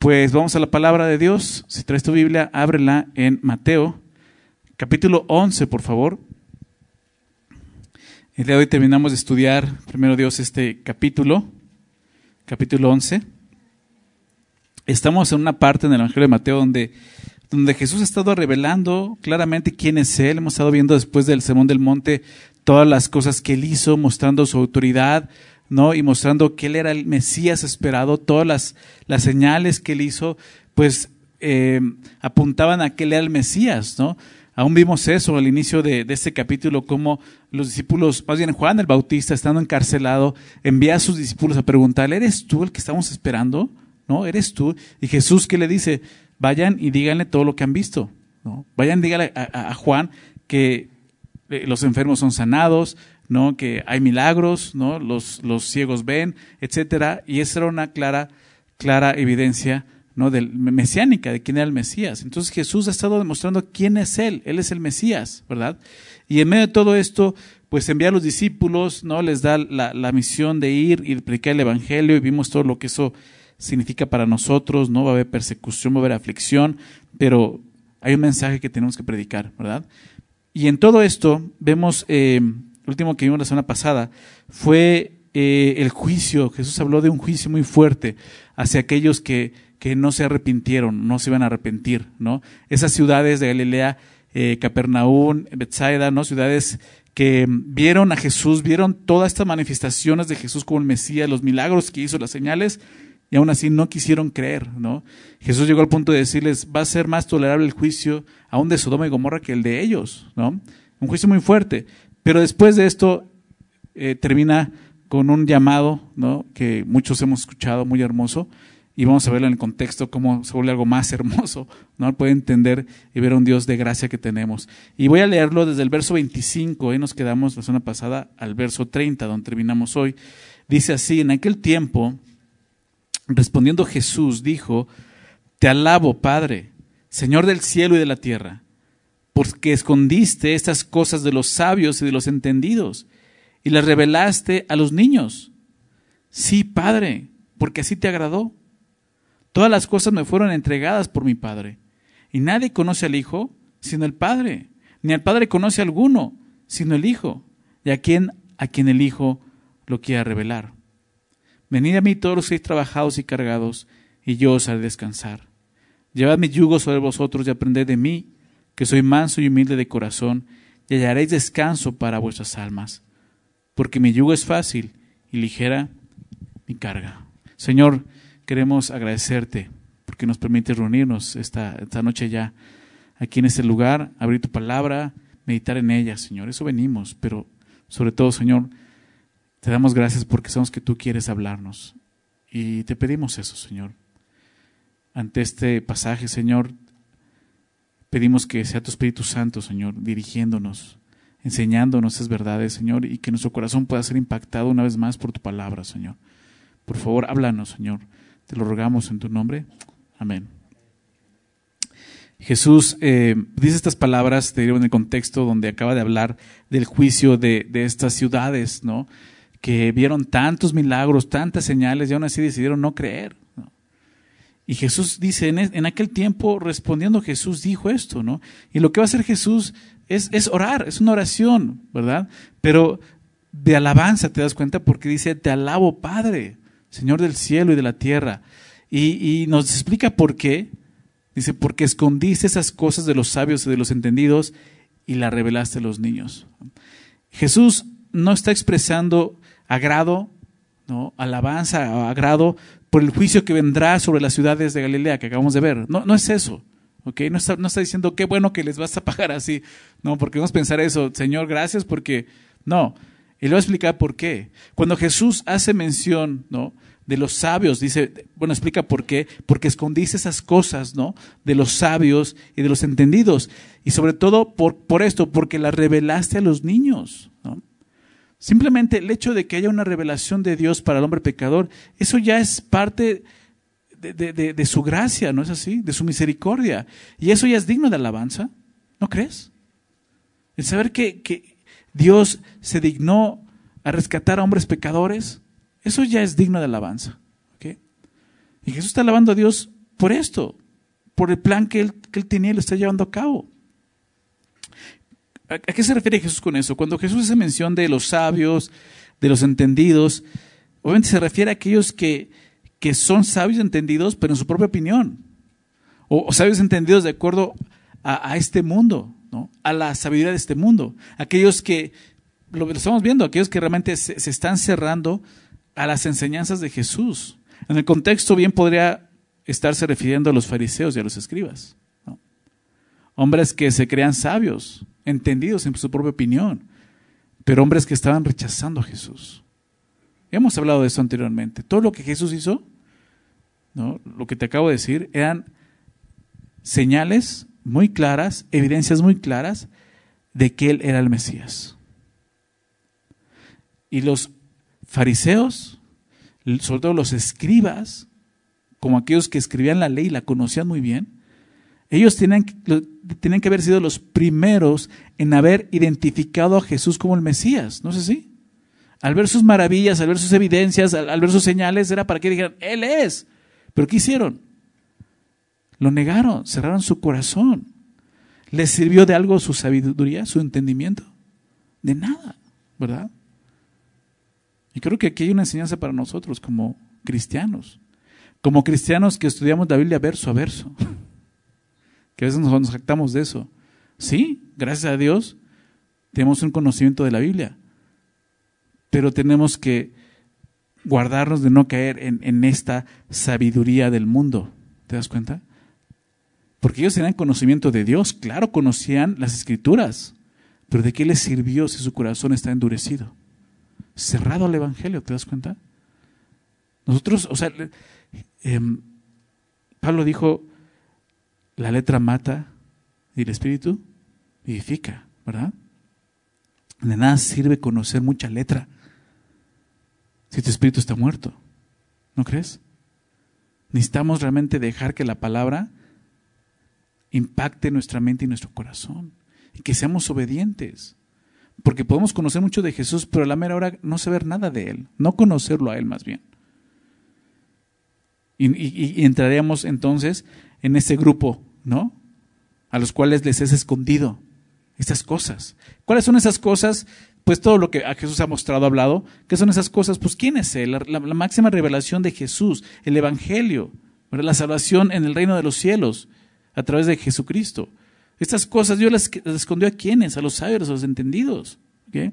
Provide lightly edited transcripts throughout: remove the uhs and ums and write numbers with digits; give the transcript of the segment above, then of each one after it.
Pues vamos a la palabra de Dios. Si traes tu Biblia, ábrela en Mateo, capítulo 11, por favor. El día de hoy terminamos de estudiar, primero Dios, este capítulo 11. Estamos en una parte en el Evangelio de Mateo donde Jesús ha estado revelando claramente quién es Él. Hemos estado viendo después del Sermón del Monte todas las cosas que Él hizo, mostrando su autoridad, ¿no? Y mostrando que Él era el Mesías esperado. Todas las señales que Él hizo, pues apuntaban a que Él era el Mesías, ¿no? Aún vimos eso al inicio de este capítulo, cómo los discípulos, más bien Juan el Bautista, estando encarcelado, envía a sus discípulos a preguntarle: ¿eres tú el que estamos esperando? ¿No? ¿Eres tú? Y Jesús, ¿qué le dice? Vayan y díganle todo lo que han visto, ¿no? Vayan y díganle a Juan que los enfermos son sanados, ¿no? Que hay milagros, ¿no? Los ciegos ven, etcétera. Y esa era una clara evidencia, ¿no? Mesiánica, de quién era el Mesías. Entonces Jesús ha estado demostrando quién es Él. Él es el Mesías, ¿verdad? Y en medio de todo esto, pues envía a los discípulos, ¿no? Les da la misión de ir y predicar el Evangelio, y vimos todo lo que eso significa para nosotros, ¿no? Va a haber persecución, va a haber aflicción, pero hay un mensaje que tenemos que predicar, ¿verdad? Y en todo esto vemos, el último que vimos la semana pasada, fue el juicio. Jesús habló de un juicio muy fuerte hacia aquellos que no se arrepintieron, no se iban a arrepentir, ¿no? Esas ciudades de Galilea, Capernaum, Betsaida, ¿no? Ciudades que vieron a Jesús, vieron todas estas manifestaciones de Jesús como el Mesías, los milagros que hizo, las señales, y aún así no quisieron creer, ¿no? Jesús llegó al punto de decirles: va a ser más tolerable el juicio aún de Sodoma y Gomorra que el de ellos, ¿no? Un juicio muy fuerte. Pero después de esto termina con un llamado, ¿no? Que muchos hemos escuchado, muy hermoso, y vamos a verlo en el contexto cómo se vuelve algo más hermoso, ¿no? Puede entender y ver a un Dios de gracia que tenemos. Y voy a leerlo desde el verso 25, ahí nos quedamos la semana pasada, al verso 30, donde terminamos hoy. Dice así: en aquel tiempo, respondiendo Jesús, dijo: Te alabo, Padre, Señor del cielo y de la tierra, porque escondiste estas cosas de los sabios y de los entendidos, y las revelaste a los niños. Sí, Padre, porque así te agradó. Todas las cosas me fueron entregadas por mi Padre, y nadie conoce al Hijo sino el Padre, ni al Padre conoce a alguno sino el Hijo, y a quien el Hijo lo quiera revelar. Venid a mí todos los que estáis trabajados y cargados, y yo os haré descansar. Llevad mi yugo sobre vosotros y aprended de mí, que soy manso y humilde de corazón, y hallaréis descanso para vuestras almas, porque mi yugo es fácil y ligera mi carga. Señor, queremos agradecerte porque nos permites reunirnos esta noche ya aquí en este lugar, abrir tu palabra, meditar en ella, Señor. Eso venimos, pero sobre todo, Señor, te damos gracias porque sabemos que tú quieres hablarnos, y te pedimos eso, Señor. Ante este pasaje, Señor, pedimos que sea tu Espíritu Santo, Señor, dirigiéndonos, enseñándonos esas verdades, Señor, y que nuestro corazón pueda ser impactado una vez más por tu palabra, Señor. Por favor, háblanos, Señor. Te lo rogamos en tu nombre. Amén. Jesús dice estas palabras, te digo, en el contexto donde acaba de hablar del juicio de estas ciudades, ¿no? Que vieron tantos milagros, tantas señales, y aún así decidieron no creer, ¿no? Y Jesús dice, en aquel tiempo, respondiendo Jesús, dijo esto, ¿no? Y lo que va a hacer Jesús es orar, es una oración, ¿verdad? Pero de alabanza, te das cuenta, porque dice: Te alabo, Padre, Señor del cielo y de la tierra. Y nos explica por qué. Dice: porque escondiste esas cosas de los sabios y de los entendidos y las revelaste a los niños. Jesús no está expresando agrado, ¿no? Alabanza o agrado por el juicio que vendrá sobre las ciudades de Galilea que acabamos de ver. No es eso, ¿okay? No está diciendo: qué bueno que les vas a pagar así. No, porque vamos a pensar eso: Señor, gracias, porque no. Y le voy a explicar por qué. Cuando Jesús hace mención, ¿no?, de los sabios, dice, bueno, explica por qué: porque escondiste esas cosas, ¿no?, de los sabios y de los entendidos, y sobre todo por esto, porque las revelaste a los niños, ¿no? Simplemente el hecho de que haya una revelación de Dios para el hombre pecador, eso ya es parte de su gracia, ¿no es así? De su misericordia, y eso ya es digno de alabanza, ¿no crees? El saber que Dios se dignó a rescatar a hombres pecadores, eso ya es digno de alabanza, ¿okay? Y Jesús está alabando a Dios por esto, por el plan que él tenía y lo está llevando a cabo. ¿A qué se refiere Jesús con eso? Cuando Jesús hace mención de los sabios, de los entendidos, obviamente se refiere a aquellos que son sabios entendidos, pero en su propia opinión. O sabios entendidos de acuerdo a este mundo, ¿no? A la sabiduría de este mundo. Aquellos que, lo estamos viendo, aquellos que realmente se están cerrando a las enseñanzas de Jesús. En el contexto bien podría estarse refiriendo a los fariseos y a los escribas, ¿no? Hombres que se crean sabios, entendidos en su propia opinión, pero hombres que estaban rechazando a Jesús. Ya hemos hablado de eso anteriormente. Todo lo que Jesús hizo, ¿no? Lo que te acabo de decir, eran señales muy claras, evidencias muy claras de que Él era el Mesías. Y los fariseos, sobre todo los escribas, como aquellos que escribían la ley y la conocían muy bien, ellos tenían que haber sido los primeros en haber identificado a Jesús como el Mesías, ¿no es así? Al ver sus maravillas, al ver sus evidencias, al ver sus señales, era para que dijeran, Él es. ¿Pero qué hicieron? Lo negaron, cerraron su corazón. ¿Les sirvió de algo su sabiduría, su entendimiento? De nada, ¿verdad? Y creo que aquí hay una enseñanza para nosotros como cristianos que estudiamos la Biblia verso a verso, que a veces nos jactamos de eso. Sí, gracias a Dios tenemos un conocimiento de la Biblia, pero tenemos que guardarnos de no caer en esta sabiduría del mundo. ¿Te das cuenta? Porque ellos tenían conocimiento de Dios, claro, conocían las Escrituras, pero ¿de qué les sirvió si su corazón está endurecido? Cerrado al Evangelio, ¿te das cuenta? Nosotros, Pablo dijo, la letra mata y el Espíritu vivifica, ¿verdad? De nada sirve conocer mucha letra si tu espíritu está muerto, ¿no crees? Necesitamos realmente dejar que la palabra impacte nuestra mente y nuestro corazón y que seamos obedientes, porque podemos conocer mucho de Jesús, pero a la mera hora no saber nada de Él, no conocerlo a Él más bien. Y entraríamos entonces en ese grupo, ¿no? A los cuales les es escondido estas cosas. ¿Cuáles son esas cosas? Pues todo lo que a Jesús ha mostrado, hablado. ¿Qué son esas cosas? Pues ¿quién es Él? La máxima revelación de Jesús, el Evangelio, ¿verdad? La salvación en el reino de los cielos a través de Jesucristo. Estas cosas Dios las escondió a ¿quiénes? A los sabios, a los entendidos. ¿Okay?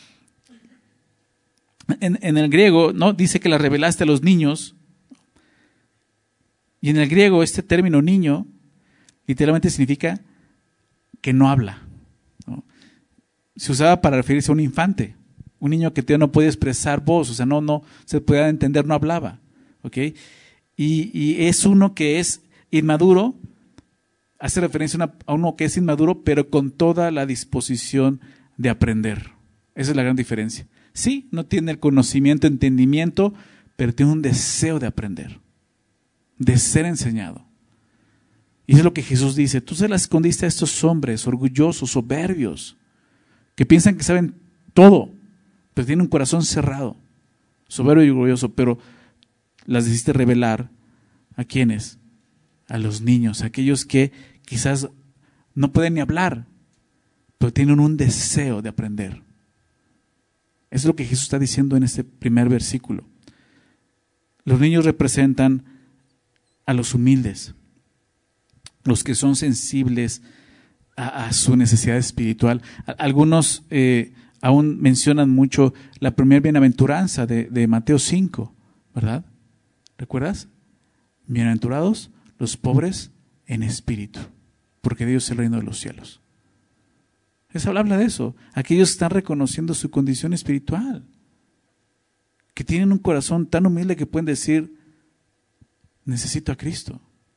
En el griego, ¿no? Dice que las revelaste a los niños. Y en el griego este término niño literalmente significa que no habla, ¿no? Se usaba para referirse a un infante, un niño que todavía no podía expresar voz, o sea, no se podía entender, no hablaba, ¿okay? Y es uno que es inmaduro, hace referencia a uno que es inmaduro, pero con toda la disposición de aprender. Esa es la gran diferencia. Sí, no tiene el conocimiento, entendimiento, pero tiene un deseo de aprender, de ser enseñado. Y es lo que Jesús dice, tú se las escondiste a estos hombres orgullosos, soberbios, que piensan que saben todo, pero tienen un corazón cerrado, soberbio y orgulloso, pero las decidiste revelar ¿a quiénes? A los niños, a aquellos que quizás no pueden ni hablar, pero tienen un deseo de aprender. Eso es lo que Jesús está diciendo en este primer versículo. Los niños representan a los humildes, los que son sensibles a su necesidad espiritual. Algunos aún mencionan mucho la primera bienaventuranza de Mateo 5, ¿verdad? ¿Recuerdas? Bienaventurados los pobres en espíritu, porque de ellos es el reino de los cielos. Eso habla de eso. Aquellos están reconociendo su condición espiritual, que tienen un corazón tan humilde que pueden decir, necesito a Cristo.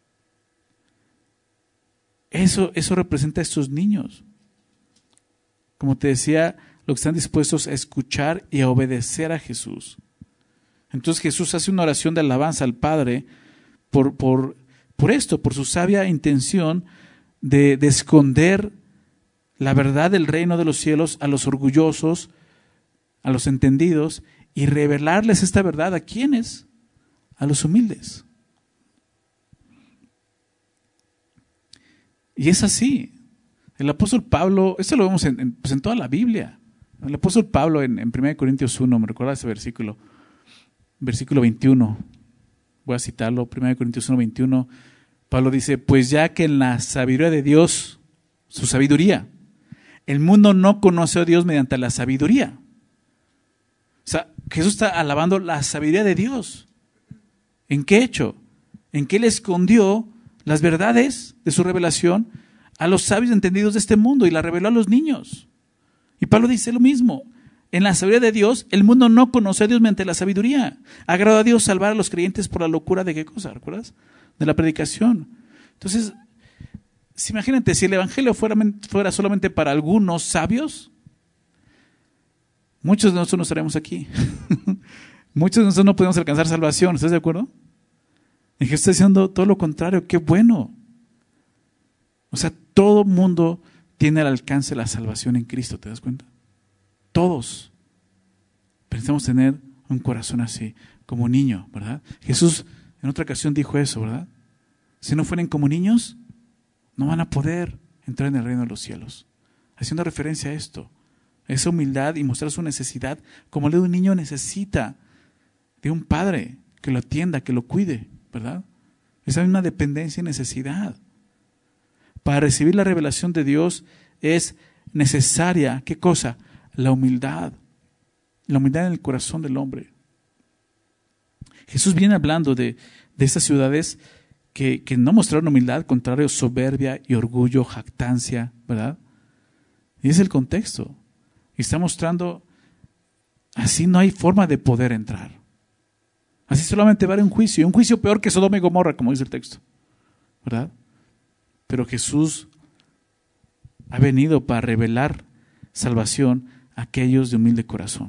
Eso representa a estos niños. Como te decía, los que están dispuestos a escuchar y a obedecer a Jesús. Entonces Jesús hace una oración de alabanza al Padre por esto, por su sabia intención de esconder la verdad del reino de los cielos a los orgullosos, a los entendidos, y revelarles esta verdad ¿a quiénes? A los humildes. Y es así. El apóstol Pablo, esto lo vemos pues en toda la Biblia. El apóstol Pablo en 1 Corintios 1, me recuerda ese versículo, versículo 21. Voy a citarlo, 1 Corintios 1, 21. Pablo dice, pues ya que en la sabiduría de Dios, su sabiduría, el mundo no conoció a Dios mediante la sabiduría. O sea, Jesús está alabando la sabiduría de Dios. ¿En qué hecho? En que Él escondió las verdades de su revelación a los sabios entendidos de este mundo y la reveló a los niños. Y Pablo dice lo mismo. En la sabiduría de Dios, el mundo no conoce a Dios mediante la sabiduría. Agradó a Dios salvar a los creyentes por la locura de ¿qué cosa? ¿Recuerdas? De la predicación. Entonces, imagínate, si el evangelio fuera solamente para algunos sabios, muchos de nosotros no estaremos aquí. Muchos de nosotros no podemos alcanzar salvación. ¿Estás de acuerdo? Y Jesús está diciendo todo lo contrario. ¡Qué bueno! O sea, todo mundo tiene al alcance la salvación en Cristo. ¿Te das cuenta? Todos. Pensamos tener un corazón así, como niño, ¿verdad? Jesús en otra ocasión dijo eso, ¿verdad? Si no fueren como niños, no van a poder entrar en el reino de los cielos. Haciendo referencia a esto. Esa humildad y mostrar su necesidad, como un niño necesita de un padre que lo atienda, que lo cuide, ¿verdad? Esa misma dependencia y necesidad. Para recibir la revelación de Dios es necesaria, ¿qué cosa? La humildad. La humildad en el corazón del hombre. Jesús viene hablando de estas ciudades que no mostraron humildad, contrario, soberbia y orgullo, jactancia, ¿verdad? Y es el contexto. Y está mostrando, así no hay forma de poder entrar. Así solamente va a haber un juicio peor que Sodoma y Gomorra, como dice el texto, ¿verdad? Pero Jesús ha venido para revelar salvación a aquellos de humilde corazón.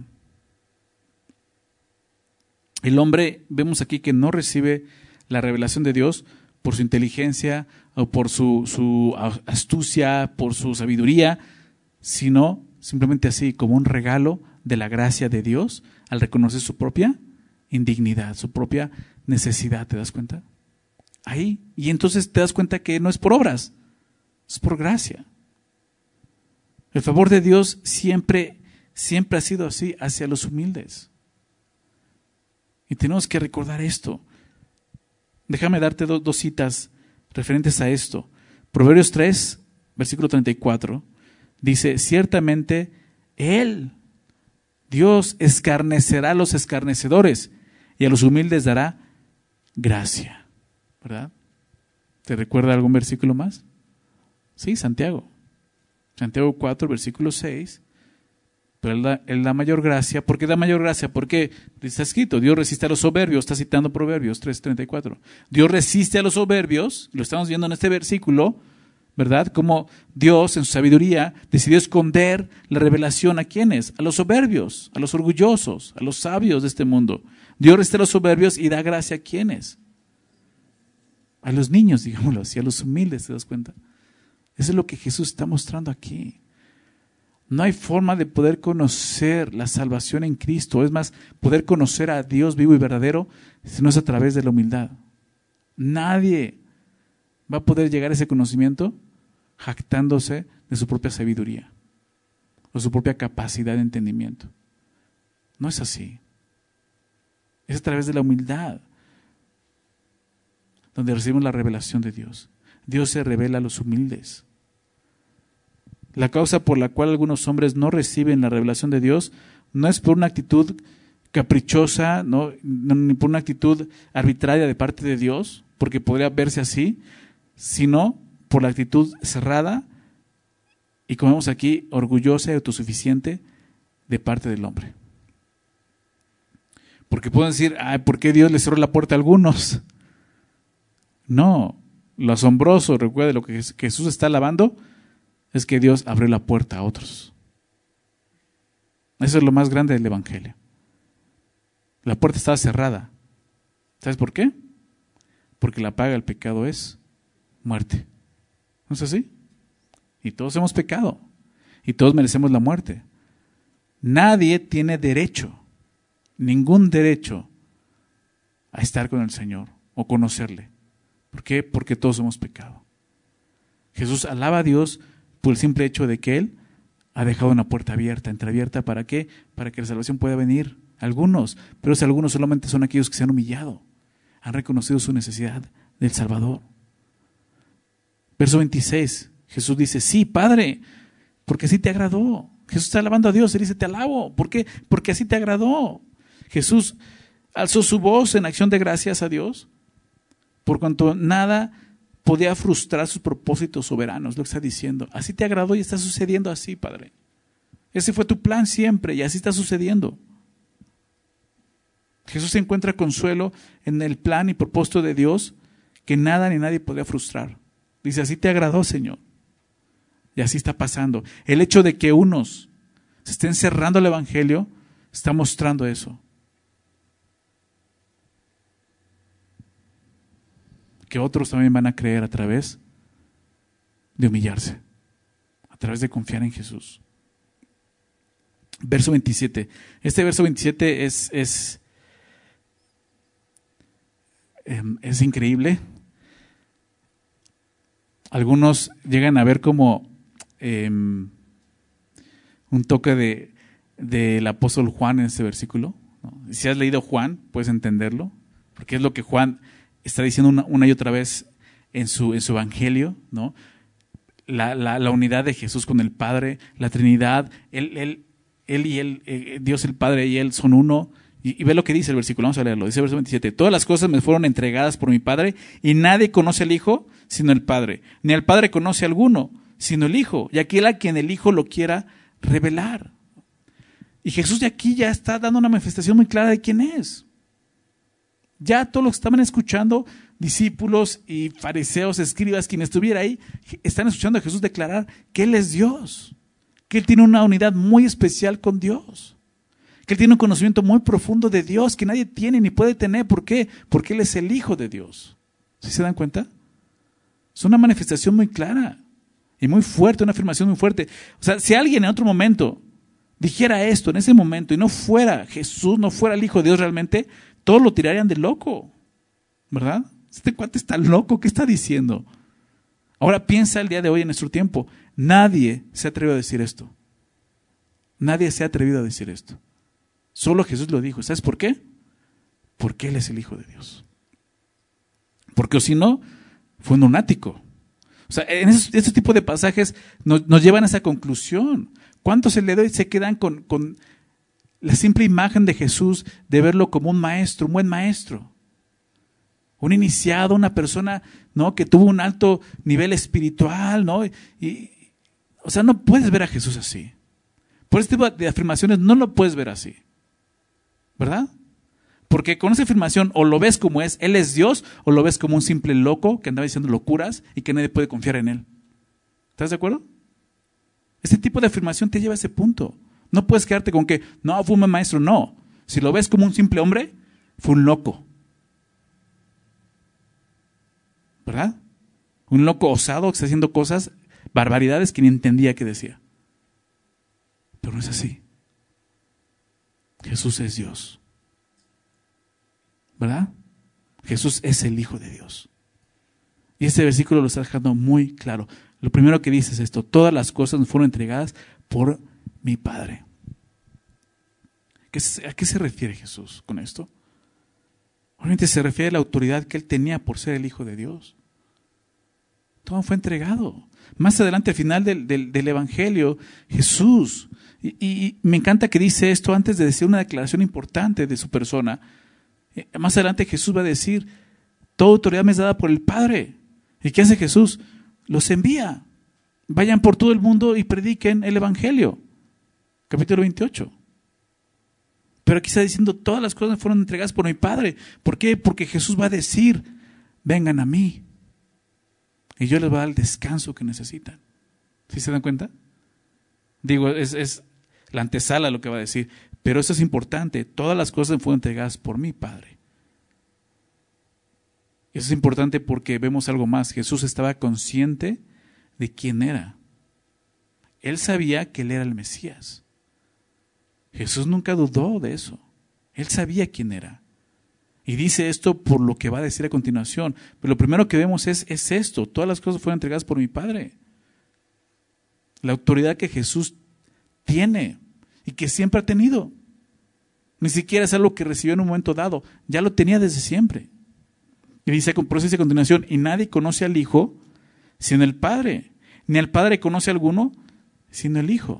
El hombre, vemos aquí que no recibe la revelación de Dios por su inteligencia o por su astucia, por su sabiduría, sino simplemente así, como un regalo de la gracia de Dios al reconocer su propia indignidad, su propia necesidad. ¿Te das cuenta? Ahí. Y entonces te das cuenta que no es por obras, es por gracia. El favor de Dios siempre ha sido así hacia los humildes. Y tenemos que recordar esto. Déjame darte dos citas referentes a esto. Proverbios 3, versículo 34, dice, ciertamente Él, Dios, escarnecerá a los escarnecedores y a los humildes dará gracia. ¿Verdad? ¿Te recuerda algún versículo más? Sí, Santiago. Santiago 4, versículo 6. Pero él da mayor gracia. ¿Por qué da mayor gracia? Porque está escrito, Dios resiste a los soberbios. Está citando Proverbios 3:34. Dios resiste a los soberbios. Lo estamos viendo en este versículo, ¿verdad? Como Dios en su sabiduría decidió esconder la revelación a ¿quiénes? A los soberbios, a los orgullosos, a los sabios de este mundo. Dios resiste a los soberbios y da gracia a ¿quiénes? A los niños, digámoslo así, a los humildes, ¿te das cuenta? Eso es lo que Jesús está mostrando aquí. No hay forma de poder conocer la salvación en Cristo, es más, poder conocer a Dios vivo y verdadero, si no es a través de la humildad. Nadie va a poder llegar a ese conocimiento jactándose de su propia sabiduría o su propia capacidad de entendimiento. No es así. Es a través de la humildad donde recibimos la revelación de Dios. Dios se revela a los humildes. La causa por la cual algunos hombres no reciben la revelación de Dios no es por una actitud caprichosa, ni por una actitud arbitraria de parte de Dios, porque podría verse así, sino por la actitud cerrada y, como vemos aquí, orgullosa y autosuficiente de parte del hombre. Porque pueden decir, ¿por qué Dios le cerró la puerta a algunos? No, lo asombroso, recuerde, lo que Jesús está alabando es que Dios abrió la puerta a otros. Eso es lo más grande del Evangelio. La puerta estaba cerrada. ¿Sabes por qué? Porque la paga del pecado es muerte. ¿No es así? Y todos hemos pecado. Y todos merecemos la muerte. Nadie tiene derecho, ningún derecho, a estar con el Señor o conocerle. ¿Por qué? Porque todos hemos pecado. Jesús alaba a Dios por el simple hecho de que Él ha dejado una puerta abierta, entreabierta. ¿Para qué? Para que la salvación pueda venir a algunos. Pero esos algunos solamente son aquellos que se han humillado, han reconocido su necesidad del Salvador. Verso 26, Jesús dice, sí, Padre, porque así te agradó. Jesús está alabando a Dios, Él dice, te alabo. ¿Por qué? Porque así te agradó. Jesús alzó su voz en acción de gracias a Dios, por cuanto nada podía frustrar sus propósitos soberanos, lo que está diciendo. Así te agradó y está sucediendo así, Padre. Ese fue tu plan siempre y así está sucediendo. Jesús encuentra consuelo en el plan y propósito de Dios que nada ni nadie podía frustrar. Dice, así te agradó, Señor. Y así está pasando. El hecho de que unos se estén cerrando el Evangelio está mostrando eso. Que otros también van a creer a través de humillarse, a través de confiar en Jesús. Verso 27. Este verso 27 es increíble. Algunos llegan a ver como un toque del apóstol Juan en este versículo, ¿no? Si has leído Juan, puedes entenderlo, porque es lo que Juan está diciendo una y otra vez en su evangelio, ¿no? La unidad de Jesús con el Padre, la Trinidad, Él y Él, Dios el Padre y Él son uno. Y ve lo que dice el versículo, vamos a leerlo. Dice el verso 27, todas las cosas me fueron entregadas por mi Padre y nadie conoce al Hijo sino el Padre. Ni al Padre conoce a alguno sino el Hijo, y aquel a quien el Hijo lo quiera revelar. Y Jesús de aquí ya está dando una manifestación muy clara de quién es. Ya todos los que estaban escuchando, discípulos y fariseos, escribas, quien estuviera ahí, están escuchando a Jesús declarar que Él es Dios, que Él tiene una unidad muy especial con Dios, que Él tiene un conocimiento muy profundo de Dios que nadie tiene ni puede tener. ¿Por qué? Porque Él es el Hijo de Dios. ¿Sí se dan cuenta? Es una manifestación muy clara y muy fuerte, una afirmación muy fuerte. O sea, si alguien en otro momento dijera esto, en ese momento, y no fuera Jesús, no fuera el Hijo de Dios realmente, todos lo tirarían de loco, ¿verdad? Este cuate está loco, ¿qué está diciendo? Ahora piensa el día de hoy en nuestro tiempo. Nadie se ha atrevido a decir esto. Nadie se ha atrevido a decir esto. Solo Jesús lo dijo. ¿Sabes por qué? Porque Él es el Hijo de Dios. Porque si no, fue un lunático. O sea, en este tipo de pasajes nos llevan a esa conclusión. ¿Cuántos el día de hoy se quedan con la simple imagen de Jesús, de verlo como un maestro, un buen maestro? Un iniciado, una persona, ¿no?, que tuvo un alto nivel espiritual, ¿no? O sea, no puedes ver a Jesús así. Por este tipo de afirmaciones no lo puedes ver así, ¿verdad? Porque con esa afirmación o lo ves como es, Él es Dios, o lo ves como un simple loco que andaba diciendo locuras y que nadie puede confiar en Él. ¿Estás de acuerdo? Este tipo de afirmación te lleva a ese punto. No puedes quedarte con que, no, fue un buen maestro. No. Si lo ves como un simple hombre, fue un loco. ¿Verdad? Un loco osado que está haciendo cosas, barbaridades que ni entendía qué decía. Pero no es así. Jesús es Dios. ¿Verdad? Jesús es el Hijo de Dios. Y este versículo lo está dejando muy claro. Lo primero que dice es esto: todas las cosas nos fueron entregadas por mi Padre. ¿A qué se refiere Jesús con esto? Obviamente se refiere a la autoridad que Él tenía por ser el Hijo de Dios. Todo fue entregado. Más adelante, al final del Evangelio, Jesús, y me encanta que dice esto antes de decir una declaración importante de su persona. Más adelante Jesús va a decir: toda autoridad me es dada por el Padre. ¿Y qué hace Jesús? Los envía. Vayan por todo el mundo y prediquen el Evangelio. Capítulo 28. Pero aquí está diciendo: todas las cosas fueron entregadas por mi Padre. ¿Por qué? Porque Jesús va a decir: vengan a mí y yo les voy a dar el descanso que necesitan. ¿Sí se dan cuenta? Digo, es la antesala lo que va a decir. Pero eso es importante: todas las cosas fueron entregadas por mi Padre. Eso es importante porque vemos algo más. Jesús estaba consciente de quién era. Él sabía que Él era el Mesías. Jesús nunca dudó de eso. Él sabía quién era. Y dice esto por lo que va a decir a continuación. Pero lo primero que vemos es esto. Todas las cosas fueron entregadas por mi Padre. La autoridad que Jesús tiene y que siempre ha tenido. Ni siquiera es algo que recibió en un momento dado. Ya lo tenía desde siempre. Y dice, por eso dice a continuación, y nadie conoce al Hijo sino el Padre. Ni al Padre conoce a alguno sino el Hijo.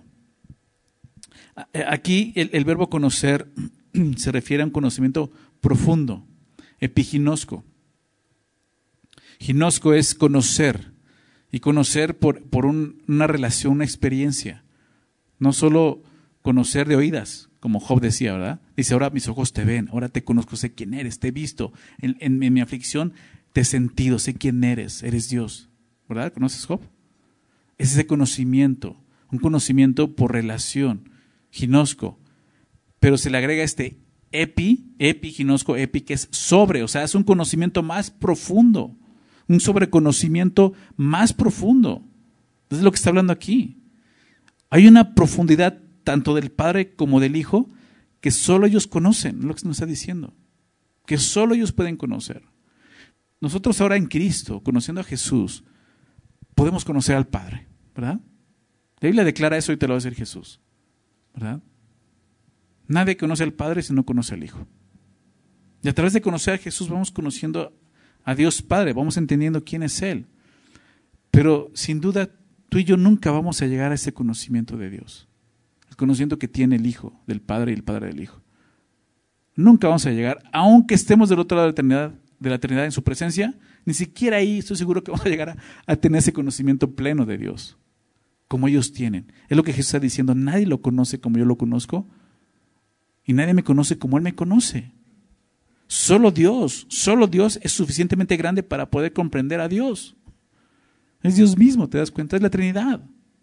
Aquí el verbo conocer se refiere a un conocimiento profundo, epiginosko. Ginosco es conocer, y conocer por una relación, una experiencia. No solo conocer de oídas, como Job decía, ¿verdad? Dice, ahora mis ojos te ven, ahora te conozco, sé quién eres, te he visto. En mi aflicción te he sentido, sé quién eres Dios. ¿Verdad? ¿Conoces Job? Es ese conocimiento, un conocimiento por relación, ginosco. Pero se le agrega ginosco, que es sobre, o sea, es un conocimiento más profundo, un sobreconocimiento más profundo. Es lo que está hablando aquí. Hay una profundidad tanto del Padre como del Hijo que solo ellos conocen, es lo que nos está diciendo, que solo ellos pueden conocer. Nosotros ahora en Cristo, conociendo a Jesús, podemos conocer al Padre, ¿verdad? La Biblia declara eso y te lo va a decir Jesús, ¿verdad? Nadie conoce al Padre si no conoce al Hijo. Y a través de conocer a Jesús vamos conociendo a Dios Padre, vamos entendiendo quién es Él. Pero sin duda tú y yo nunca vamos a llegar a ese conocimiento de Dios. El conocimiento que tiene el Hijo del Padre y el Padre del Hijo. Nunca vamos a llegar, aunque estemos del otro lado de la eternidad en su presencia, ni siquiera ahí estoy seguro que vamos a llegar a tener ese conocimiento pleno de Dios, como ellos tienen. Es lo que Jesús está diciendo, nadie lo conoce como yo lo conozco, y nadie me conoce como Él me conoce. Solo Dios es suficientemente grande para poder comprender a Dios. Es Dios mismo, ¿te das cuenta? Es la Trinidad.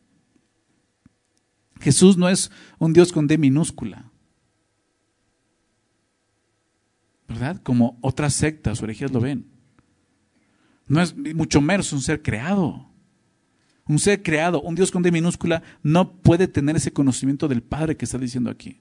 Jesús no es un Dios con D minúscula, ¿verdad? Como otras sectas o herejías lo ven. No es mucho menos un ser creado. Un ser creado, un Dios con D minúscula, no puede tener ese conocimiento del Padre que está diciendo aquí.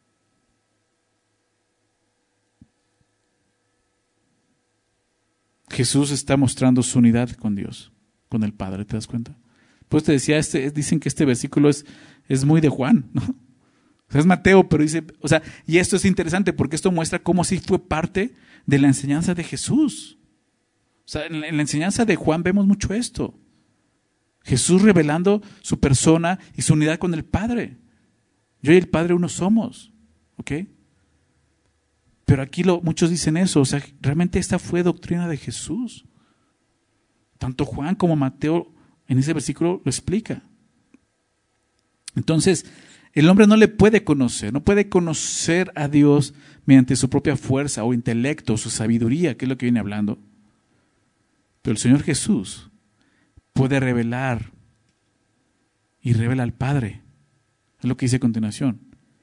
Jesús está mostrando su unidad con Dios, con el Padre, ¿te das cuenta? Pues te decía, dicen que este versículo es muy de Juan, ¿no? O sea, es Mateo, pero dice, o sea, y esto es interesante porque esto muestra cómo sí fue parte de la enseñanza de Jesús. O sea, en la enseñanza de Juan vemos mucho esto. Jesús revelando su persona y su unidad con el Padre. Yo y el Padre uno somos, ¿ok? Pero aquí muchos dicen eso, o sea, realmente esta fue doctrina de Jesús. Tanto Juan como Mateo en ese versículo lo explica. Entonces, el hombre no le puede conocer, no puede conocer a Dios mediante su propia fuerza o intelecto o su sabiduría, que es lo que viene hablando. Pero el Señor Jesús puede revelar y revela al Padre. Es lo que dice a continuación.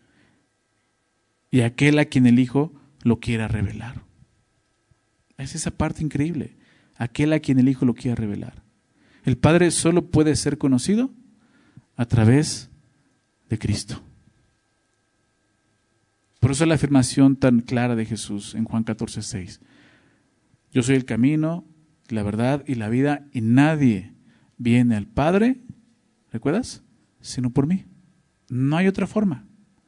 Y aquel a quien el Hijo lo quiera revelar. Es esa parte increíble. Aquel a quien el Hijo lo quiera revelar. El Padre solo puede ser conocido a través de Cristo. Por eso la afirmación tan clara de Jesús en Juan 14:6. Yo soy el camino, la verdad y la vida, y nadie viene al Padre, ¿recuerdas? Sino por mí. No hay otra forma.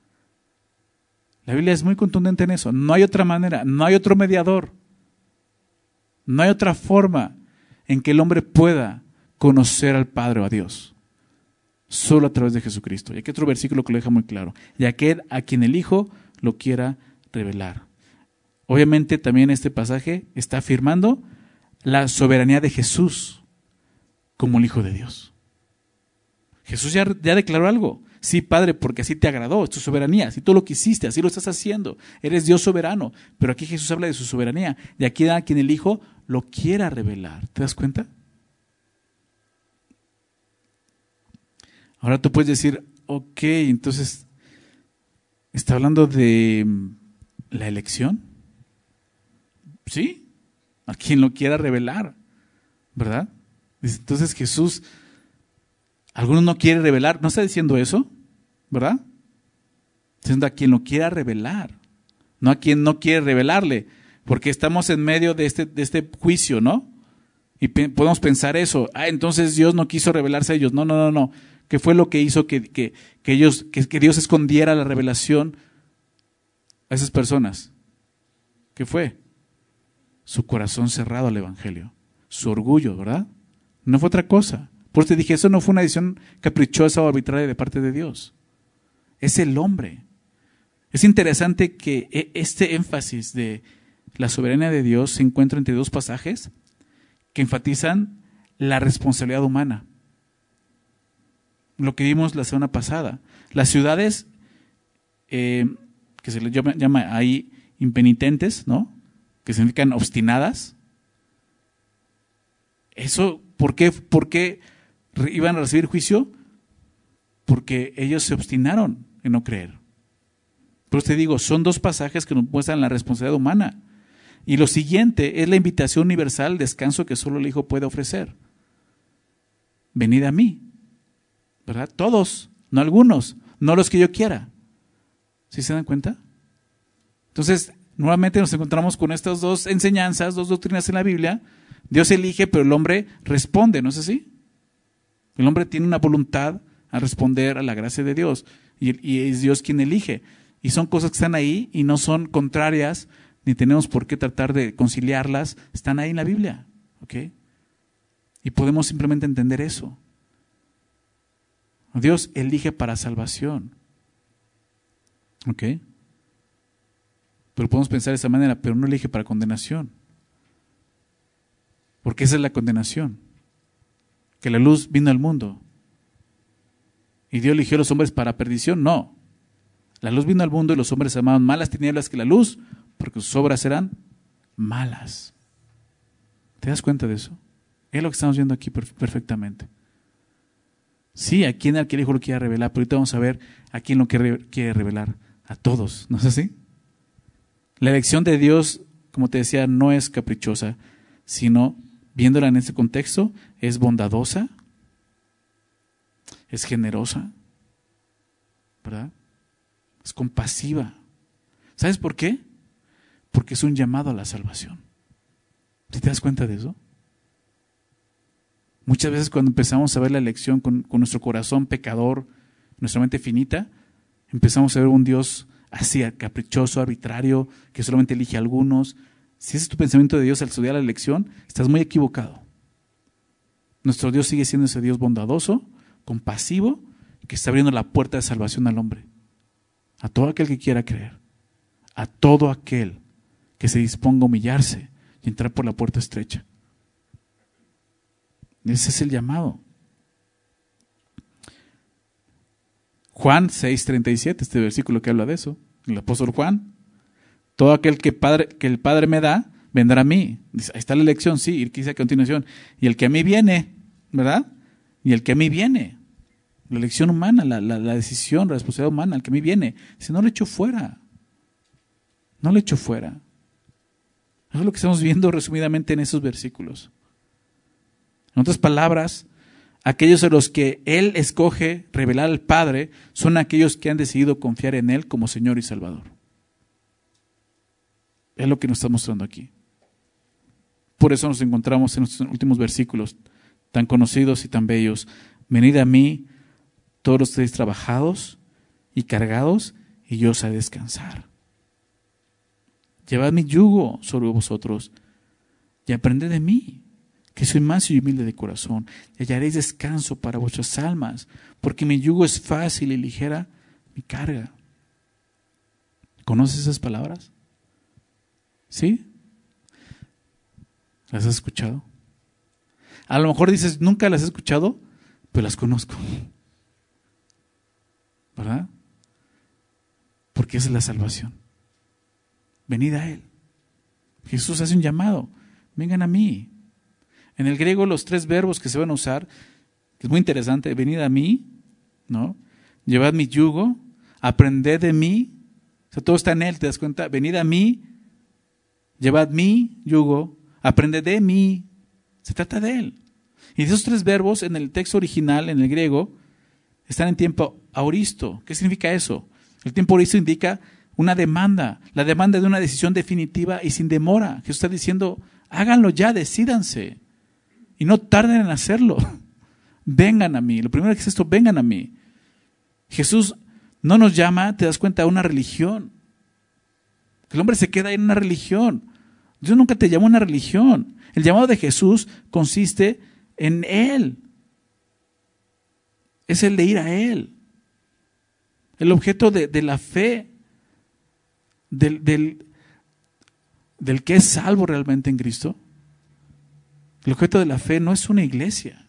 La Biblia es muy contundente en eso. No hay otra manera, no hay otro mediador. No hay otra forma en que el hombre pueda conocer al Padre o a Dios. Solo a través de Jesucristo. Y aquí otro versículo que lo deja muy claro. Y aquel a quien el Hijo lo quiera revelar. Obviamente también este pasaje está afirmando la soberanía de Jesús como el Hijo de Dios. Jesús ya declaró algo. Sí, Padre, porque así te agradó, es tu soberanía, si tú lo quisiste, así lo estás haciendo, eres Dios soberano. Pero aquí Jesús habla de su soberanía, y aquí a quien el Hijo lo quiera revelar. ¿Te das cuenta? Ahora tú puedes decir, ok, entonces, ¿está hablando de la elección? Sí, a quien lo quiera revelar, ¿verdad? Entonces Jesús, algunos no quiere revelar, ¿no está diciendo eso? ¿Verdad? Está diciendo a quien lo quiera revelar, no a quien no quiere revelarle. Porque estamos en medio de este juicio, ¿no? Y podemos pensar eso. Entonces Dios no quiso revelarse a ellos. No. ¿Qué fue lo que hizo que Dios escondiera la revelación a esas personas? ¿Qué fue? Su corazón cerrado al Evangelio. Su orgullo, ¿verdad? No fue otra cosa. Por eso te dije, eso no fue una decisión caprichosa o arbitraria de parte de Dios. Es el hombre. Es interesante que este énfasis de la soberanía de Dios se encuentra entre dos pasajes que enfatizan la responsabilidad humana. Lo que vimos la semana pasada. Las ciudades que se les llama ahí impenitentes, ¿no? Que significan obstinadas. Eso, ¿por qué iban a recibir juicio? Porque ellos se obstinaron en no creer. Por eso te digo, son dos pasajes que nos muestran la responsabilidad humana. Y lo siguiente es la invitación universal, descanso que solo el Hijo puede ofrecer. Venid a mí, ¿verdad? Todos, no algunos, no los que yo quiera. ¿Sí se dan cuenta? Entonces, nuevamente nos encontramos con estas dos enseñanzas, dos doctrinas en la Biblia. Dios elige, pero el hombre responde, ¿no es así? El hombre tiene una voluntad a responder a la gracia de Dios y es Dios quien elige. Y son cosas que están ahí y no son contrarias, ni tenemos por qué tratar de conciliarlas, están ahí en la Biblia, ¿ok? Y podemos simplemente entender eso. Dios elige para salvación, ¿ok? Pero podemos pensar de esa manera, pero no elige para condenación. Porque esa es la condenación. Que la luz vino al mundo. ¿Y Dios eligió a los hombres para perdición? No. La luz vino al mundo y los hombres amaban más las tinieblas que la luz, porque sus obras eran malas. ¿Te das cuenta de eso? Es lo que estamos viendo aquí perfectamente. Sí, a quién al que el Hijo lo quiere revelar, pero ahorita vamos a ver a quién lo quiere revelar. A todos, ¿no es así? La elección de Dios, como te decía, no es caprichosa, sino, viéndola en ese contexto, es bondadosa, es generosa, ¿verdad? Es compasiva. ¿Sabes por qué? Porque es un llamado a la salvación. ¿Te das cuenta de eso? Muchas veces cuando empezamos a ver la elección con nuestro corazón pecador, nuestra mente finita, empezamos a ver un Dios así, caprichoso, arbitrario, que solamente elige a algunos. Si ese es tu pensamiento de Dios al estudiar la elección, estás muy equivocado. Nuestro Dios sigue siendo ese Dios bondadoso, compasivo, que está abriendo la puerta de salvación al hombre. A todo aquel que quiera creer. A todo aquel que se disponga a humillarse y entrar por la puerta estrecha. Ese es el llamado. Juan 6:37, este versículo que habla de eso. El apóstol Juan. Todo aquel que el Padre me da, vendrá a mí. Dice, ahí está la elección, sí, y dice a continuación. Y el que a mí viene, ¿verdad? Y el que a mí viene. La elección humana, la decisión, la responsabilidad humana, el que a mí viene. Dice, no le echo fuera. No le echo fuera. Eso es lo que estamos viendo resumidamente en esos versículos. En otras palabras, aquellos a los que Él escoge revelar al Padre son aquellos que han decidido confiar en Él como Señor y Salvador. Es lo que nos está mostrando aquí. Por eso nos encontramos en estos últimos versículos tan conocidos y tan bellos. Venid a mí, todos los que estéis trabajados y cargados, y yo os haré descansar. Llevad mi yugo sobre vosotros y aprended de mí, que soy manso y humilde de corazón, y hallaréis descanso para vuestras almas, porque mi yugo es fácil y ligera mi carga. ¿Conoces esas palabras? ¿Sí? ¿Las has escuchado? A lo mejor dices, nunca las he escuchado, pero las conozco. ¿Verdad? Porque esa es la salvación. Venid a Él. Jesús hace un llamado. Vengan a mí. En el griego los 3 verbos que se van a usar, que es muy interesante, venid a mí, ¿no? Llevad mi yugo, aprended de mí. O sea, todo está en Él, ¿te das cuenta? Venid a mí, llevad mi yugo, aprended de mí. Se trata de Él. Y esos 3 verbos en el texto original, en el griego, están en tiempo aoristo. ¿Qué significa eso? El tiempo aoristo indica una demanda, la demanda de una decisión definitiva y sin demora. Jesús está diciendo, háganlo ya, decídanse y no tarden en hacerlo. Vengan a mí. Lo primero que es esto, vengan a mí. Jesús no nos llama, te das cuenta, a una religión. El hombre se queda en una religión. Dios nunca te llamó a una religión. El llamado de Jesús consiste en Él. Es el de ir a Él. El objeto de la fe, del que es salvo realmente en Cristo. El objeto de la fe no es una iglesia.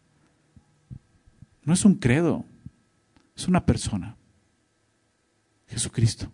No es un credo. Es una persona. Jesucristo.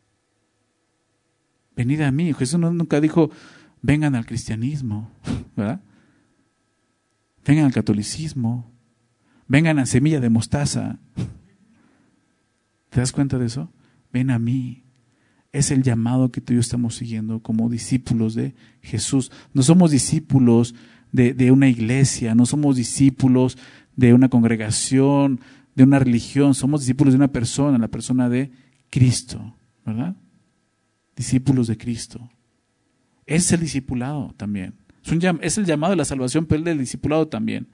Venid a mí. Jesús nunca dijo, vengan al cristianismo, ¿verdad? Vengan al catolicismo. Vengan a semilla de mostaza. ¿Te das cuenta de eso? Ven a mí. Es el llamado que tú y yo estamos siguiendo como discípulos de Jesús. No somos discípulos de una iglesia, no somos discípulos de una congregación, de una religión. Somos discípulos de una persona, la persona de Cristo, ¿verdad? Discípulos de Cristo. Es el discipulado también. Es el llamado de la salvación, pero el del discipulado también.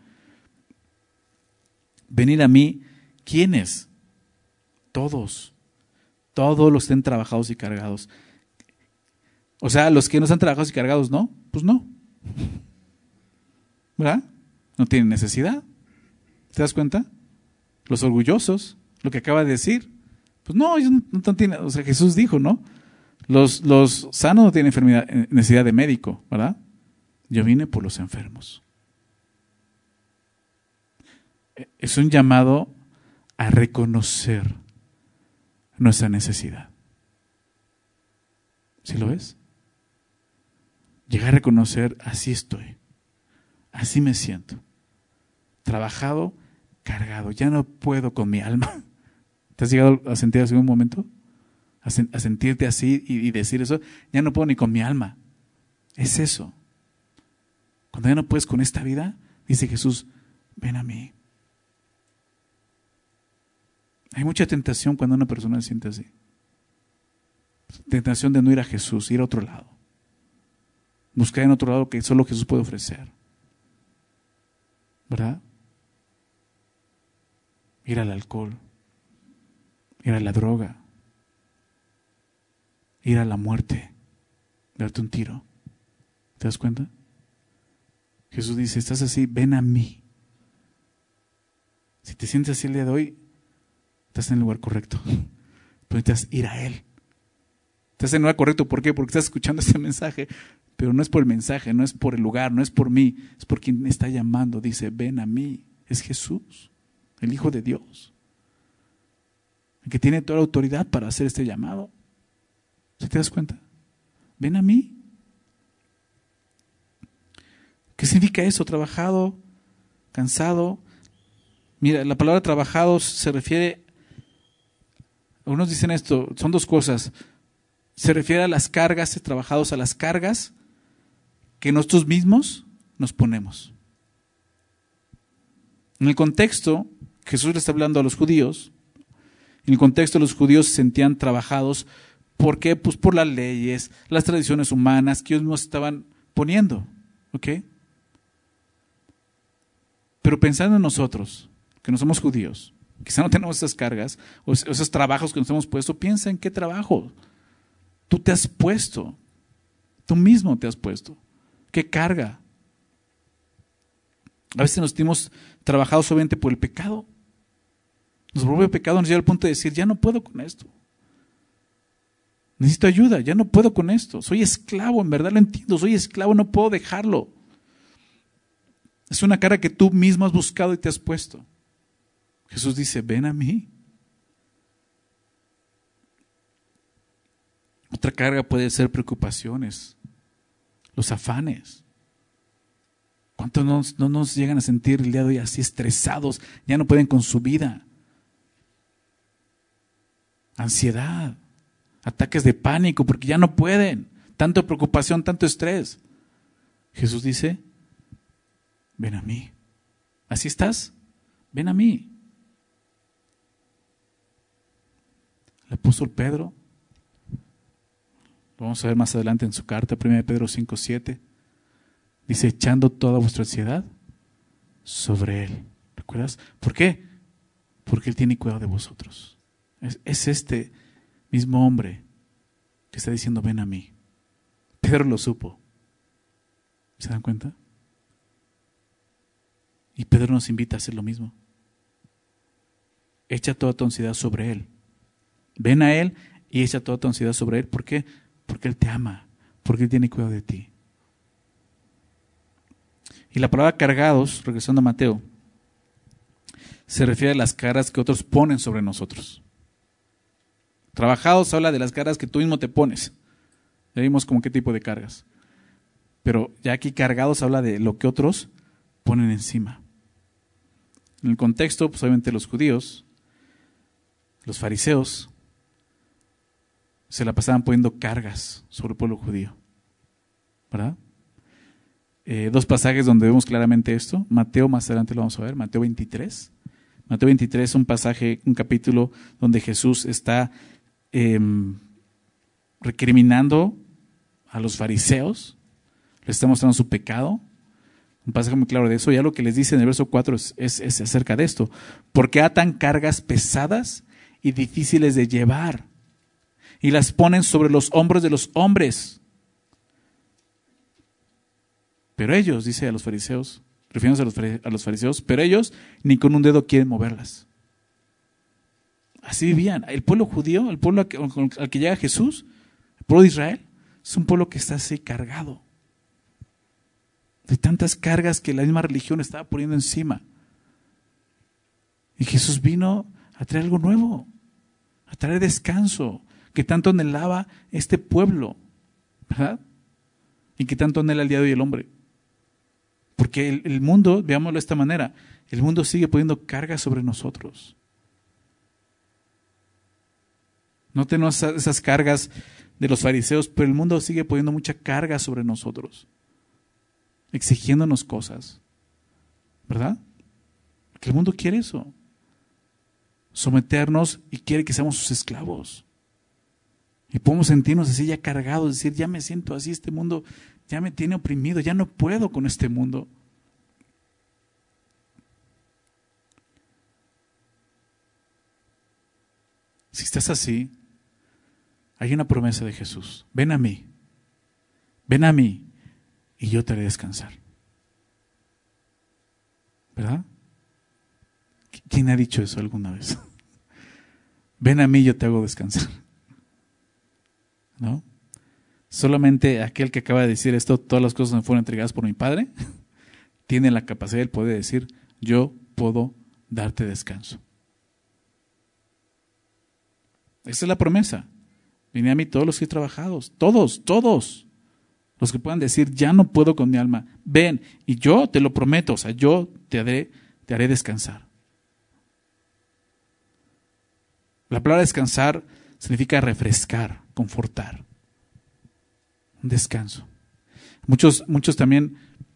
Venid a mí, ¿quiénes? Todos. Todos los que estén trabajados y cargados. O sea, los que no están trabajados y cargados, ¿no? Pues no. ¿Verdad? No tienen necesidad. ¿Te das cuenta? Los orgullosos, lo que acaba de decir. Pues no, ellos no tienen, o sea, Jesús dijo, ¿no? Los sanos no tienen necesidad de médico, ¿verdad? Yo vine por los enfermos. Es un llamado a reconocer nuestra necesidad. ¿Sí lo ves? Llegar a reconocer, así estoy, así me siento, trabajado, cargado, ya no puedo con mi alma. ¿Te has llegado a sentir así un momento? A sentirte así y decir eso, ya no puedo ni con mi alma. Es eso. Cuando ya no puedes con esta vida, dice Jesús, ven a mí. Hay mucha tentación cuando una persona se siente así. Tentación de no ir a Jesús, ir a otro lado. Buscar en otro lado que solo Jesús puede ofrecer. ¿Verdad? Ir al alcohol, ir a la droga, ir a la muerte, darte un tiro. ¿Te das cuenta? Jesús dice, estás así, ven a mí. Si te sientes así el día de hoy, estás en el lugar correcto. Pero necesitas ir a Él. Estás en el lugar correcto, ¿por qué? Porque estás escuchando este mensaje, pero no es por el mensaje, no es por el lugar, no es por mí, es por quien me está llamando. Dice, ven a mí. Es Jesús, el Hijo de Dios, el que tiene toda la autoridad para hacer este llamado. ¿Sí te das cuenta? Ven a mí. ¿Qué significa eso? Trabajado, cansado. Mira, la palabra trabajado se refiere, algunos dicen esto, son dos cosas. Se refiere a las cargas, trabajados a las cargas que nosotros mismos nos ponemos. En el contexto, Jesús le está hablando a los judíos. En el contexto, los judíos se sentían trabajados. ¿Por qué? Pues por las leyes, las tradiciones humanas que ellos mismos estaban poniendo. ¿Ok? Pero pensando en nosotros, que no somos judíos, quizá no tenemos esas cargas o esos trabajos que nos hemos puesto, piensa en qué trabajo tú te has puesto, tú mismo te has puesto, qué carga. A veces nos sentimos trabajados solamente por el pecado. Nuestro propio pecado nos lleva al punto de decir, ya no puedo con esto. Necesito ayuda, ya no puedo con esto. Soy esclavo, en verdad lo entiendo, soy esclavo, no puedo dejarlo. Es una carga que tú mismo has buscado y te has puesto. Jesús dice, ven a mí. Otra carga puede ser preocupaciones, los afanes. ¿Cuántos no nos llegan a sentir el día de hoy así estresados? Ya no pueden con su vida. Ansiedad, ataques de pánico porque ya no pueden. Tanta preocupación, tanto estrés. Jesús dice, ven a mí. ¿Así estás? Ven a mí. El apóstol Pedro vamos a ver más adelante en su carta, 1 Pedro 5:7. Dice, echando toda vuestra ansiedad sobre Él. ¿Recuerdas? ¿Por qué? Porque Él tiene cuidado de vosotros. Es este mismo hombre que está diciendo, ven a mí. Pedro lo supo. ¿Se dan cuenta? Y Pedro nos invita a hacer lo mismo. Echa toda tu ansiedad sobre Él. Ven a Él y echa toda tu ansiedad sobre Él. ¿Por qué? Porque Él te ama. Porque Él tiene cuidado de ti. Y la palabra cargados, regresando a Mateo, se refiere a las cargas que otros ponen sobre nosotros. Trabajados habla de las cargas que tú mismo te pones. Ya vimos como qué tipo de cargas. Pero ya aquí cargados habla de lo que otros ponen encima. En el contexto, pues obviamente los judíos, los fariseos, se la pasaban poniendo cargas sobre el pueblo judío. ¿Verdad? Dos pasajes donde vemos claramente esto. Mateo, más adelante lo vamos a ver, Mateo 23. Mateo 23 es un pasaje, un capítulo donde Jesús está recriminando a los fariseos, les está mostrando su pecado. Un pasaje muy claro de eso. Ya lo que les dice en el verso 4 es acerca de esto. Porque atan cargas pesadas y difíciles de llevar y las ponen sobre los hombros de los hombres. Pero ellos, dice a los fariseos, refiriéndose a los fariseos, pero ellos ni con un dedo quieren moverlas. Así vivían. El pueblo judío, el pueblo al que llega Jesús, el pueblo de Israel, es un pueblo que está así cargado de tantas cargas que la misma religión estaba poniendo encima. Y Jesús vino a traer algo nuevo, a traer descanso, que tanto anhelaba este pueblo, ¿verdad? Y que tanto anhela el día de hoy el hombre. Porque el mundo, veámoslo de esta manera, el mundo sigue poniendo cargas sobre nosotros. No tenemos esas cargas de los fariseos, pero el mundo sigue poniendo mucha carga sobre nosotros, exigiéndonos cosas, ¿verdad? Porque el mundo quiere eso, someternos y quiere que seamos sus esclavos. Y podemos sentirnos así ya cargados, decir, ya me siento así, este mundo ya me tiene oprimido, ya no puedo con este mundo. Si estás así, hay una promesa de Jesús. Ven a mí y yo te haré descansar. ¿Verdad? ¿Quién ha dicho eso alguna vez? Ven a mí y yo te hago descansar. ¿No? Solamente aquel que acaba de decir esto, todas las cosas me fueron entregadas por mi Padre, tiene la capacidad, él puede decir, yo puedo darte descanso. Esa es la promesa. Ven a mí todos los que he trabajado, todos los que puedan decir, ya no puedo con mi alma, ven, y yo te lo prometo, o sea, yo te haré descansar. La palabra descansar significa refrescar, confortar. Un descanso. Muchos también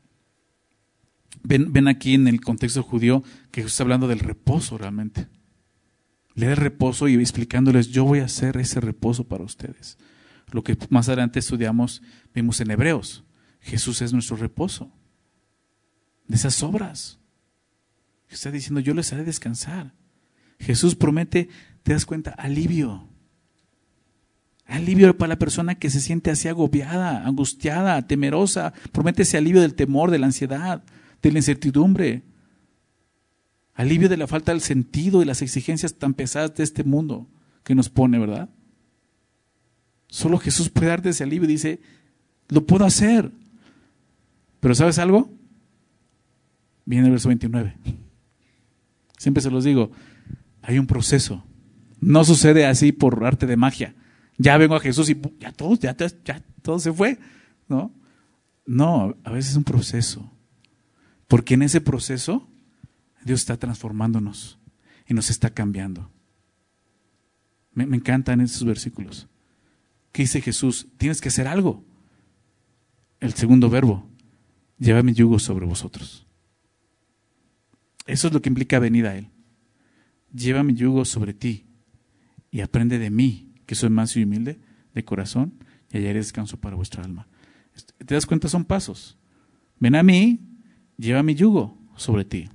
ven aquí en el contexto judío que Jesús está hablando del reposo realmente. Le da el reposo y explicándoles, yo voy a hacer ese reposo para ustedes. Lo que más adelante vimos en Hebreos. Jesús es nuestro reposo. De esas obras. Está diciendo, yo les haré descansar. Jesús promete, te das cuenta, alivio. Alivio para la persona que se siente así agobiada, angustiada, temerosa. Promete ese alivio del temor, de la ansiedad, de la incertidumbre. Alivio de la falta del sentido y las exigencias tan pesadas de este mundo que nos pone, ¿verdad? Solo Jesús puede darte ese alivio y dice, lo puedo hacer. Pero ¿sabes algo? Viene el verso 29. Siempre se los digo, hay un proceso. No sucede así por arte de magia. Ya vengo a Jesús y ya todo se fue. No, a veces es un proceso. Porque en ese proceso Dios está transformándonos y nos está cambiando. Me encantan esos versículos. ¿Qué dice Jesús? Tienes que hacer algo. El segundo verbo, lleva mi yugo sobre vosotros. Eso es lo que implica venir a Él. Lleva mi yugo sobre ti y aprende de mí, que soy manso y humilde de corazón, y hallaréis descanso para vuestra alma. ¿Te das cuenta? Son pasos. Ven a mí, lleva mi yugo sobre ti.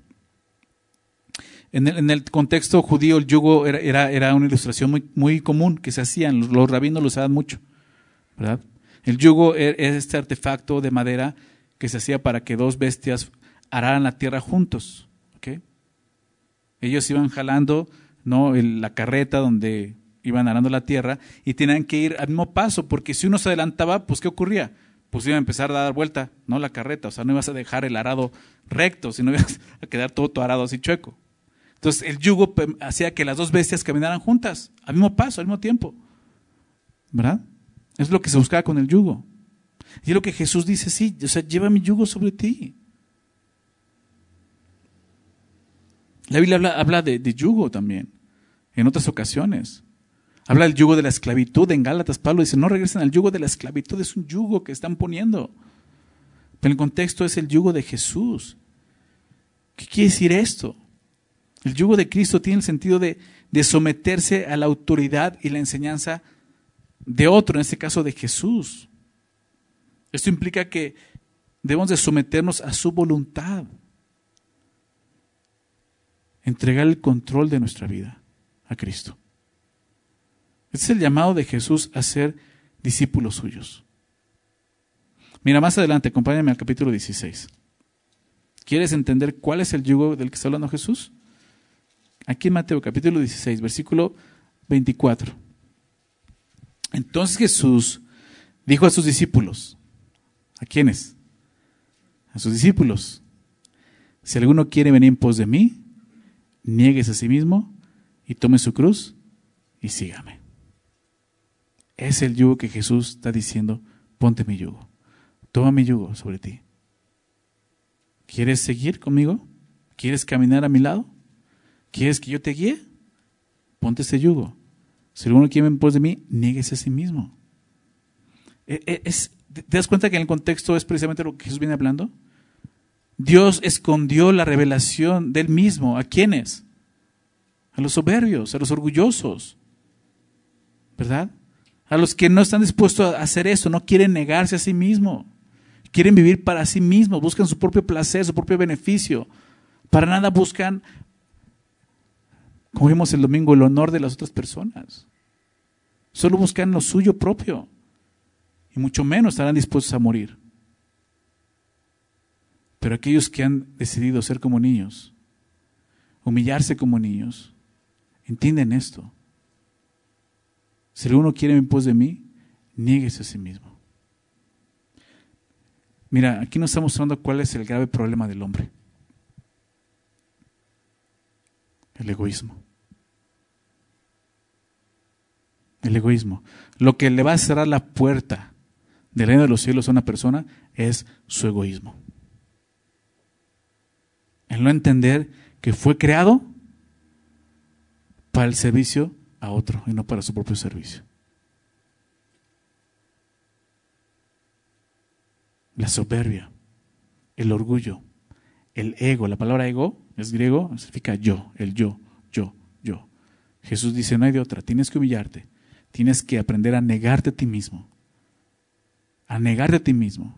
En el contexto judío, el yugo era una ilustración muy, muy común que se hacían, los rabinos lo usaban mucho, ¿verdad? El yugo es este artefacto de madera que se hacía para que dos bestias araran la tierra juntos. ¿Okay? Ellos iban jalando, ¿no?, la carreta donde iban arando la tierra y tenían que ir al mismo paso, porque si uno se adelantaba, pues ¿qué ocurría? Pues iba a empezar a dar vuelta, ¿no?, la carreta, o sea, no ibas a dejar el arado recto, sino ibas a quedar todo tu arado así chueco. Entonces el yugo hacía que las dos bestias caminaran juntas, al mismo paso, al mismo tiempo, ¿verdad? Es lo que se buscaba con el yugo. Y es lo que Jesús dice, sí, o sea, lleva mi yugo sobre ti. La Biblia habla de yugo también, en otras ocasiones. Habla del yugo de la esclavitud. En Gálatas, Pablo dice, no regresen al yugo de la esclavitud, es un yugo que están poniendo. Pero el contexto es el yugo de Jesús. ¿Qué quiere decir esto? El yugo de Cristo tiene el sentido de someterse a la autoridad y la enseñanza de otro, en este caso de Jesús. Esto implica que debemos de someternos a su voluntad. Entregar el control de nuestra vida a Cristo. Este es el llamado de Jesús a ser discípulos suyos. Mira, más adelante, acompáñame al capítulo 16. ¿Quieres entender cuál es el yugo del que está hablando Jesús? Aquí en Mateo capítulo 16, versículo 24. Entonces Jesús dijo a sus discípulos, ¿a quiénes? A sus discípulos, si alguno quiere venir en pos de mí, niéguese a sí mismo y tome su cruz y sígame. Es el yugo que Jesús está diciendo, ponte mi yugo, toma mi yugo sobre ti. ¿Quieres seguir conmigo? ¿Quieres caminar a mi lado? ¿Quieres que yo te guíe? Ponte ese yugo. Si alguno quiere en pos de mí, niéguese a sí mismo. ¿Te das cuenta que en el contexto es precisamente lo que Jesús viene hablando? Dios escondió la revelación del mismo. ¿A quiénes? A los soberbios, a los orgullosos. ¿Verdad? A los que no están dispuestos a hacer eso, no quieren negarse a sí mismo. Quieren vivir para sí mismos, buscan su propio placer, su propio beneficio. Para nada buscan, como vimos el domingo, el honor de las otras personas. Solo buscan lo suyo propio. Y mucho menos estarán dispuestos a morir. Pero aquellos que han decidido ser como niños, humillarse como niños, entienden esto. Si alguno quiere en pos de mí, niéguese a sí mismo. Mira, aquí nos está mostrando cuál es el grave problema del hombre. El egoísmo. El egoísmo. Lo que le va a cerrar la puerta del reino de los cielos a una persona es su egoísmo. El no entender que fue creado para el servicio a otro y no para su propio servicio. La soberbia, el orgullo, el ego. La palabra ego es griego, significa yo, el yo. Jesús dice, no hay de otra, tienes que humillarte, tienes que aprender a negarte a ti mismo. A negarte a ti mismo.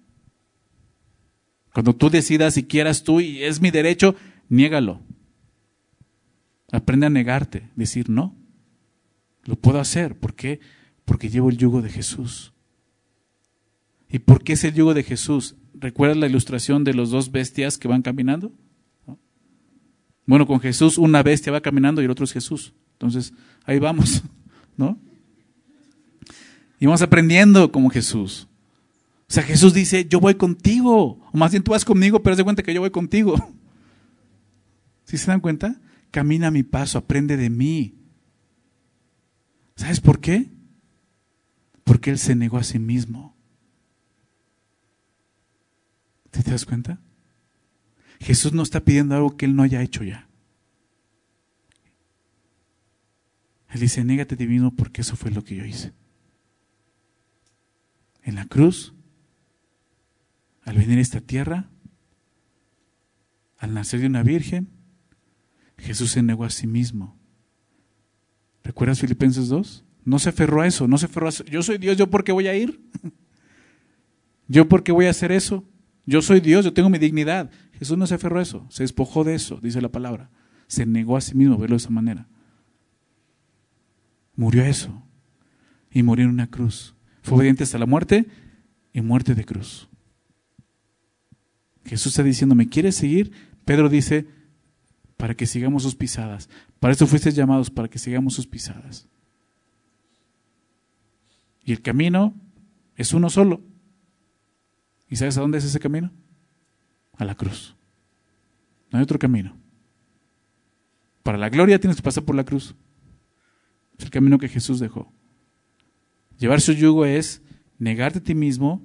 Cuando tú decidas si quieras tú y es mi derecho, niégalo. Aprende a negarte, decir no. Lo puedo hacer. ¿Por qué? Porque llevo el yugo de Jesús. ¿Y por qué es el yugo de Jesús? ¿Recuerdas la ilustración de los dos bestias que van caminando? ¿No? Bueno, con Jesús una bestia va caminando y el otro es Jesús. Entonces, ahí vamos, ¿no? Y vamos aprendiendo como Jesús. O sea, Jesús dice, yo voy contigo. O más bien tú vas conmigo, pero haz de cuenta que yo voy contigo. ¿Sí se dan cuenta? Camina a mi paso, aprende de mí. ¿Sabes por qué? Porque Él se negó a sí mismo. ¿Te das cuenta? Jesús no está pidiendo algo que Él no haya hecho ya. Él dice, négate a ti mismo porque eso fue lo que yo hice. En la cruz, al venir a esta tierra, al nacer de una virgen, Jesús se negó a sí mismo. ¿Recuerdas Filipenses 2? No se aferró a eso, no se aferró a eso. Yo soy Dios, ¿yo por qué voy a ir? ¿Yo por qué voy a hacer eso? Yo soy Dios, yo tengo mi dignidad. Jesús no se aferró a eso, se despojó de eso, dice la palabra. Se negó a sí mismo a verlo de esa manera. Murió a eso y murió en una cruz. Fue obediente hasta la muerte y muerte de cruz. Jesús está diciendo, ¿me quieres seguir? Pedro dice, para que sigamos sus pisadas. Para eso fuisteis llamados, para que sigamos sus pisadas. Y el camino es uno solo. ¿Y sabes a dónde es ese camino? A la cruz. No hay otro camino. Para la gloria tienes que pasar por la cruz. Es el camino que Jesús dejó. Llevar su yugo es negarte a ti mismo,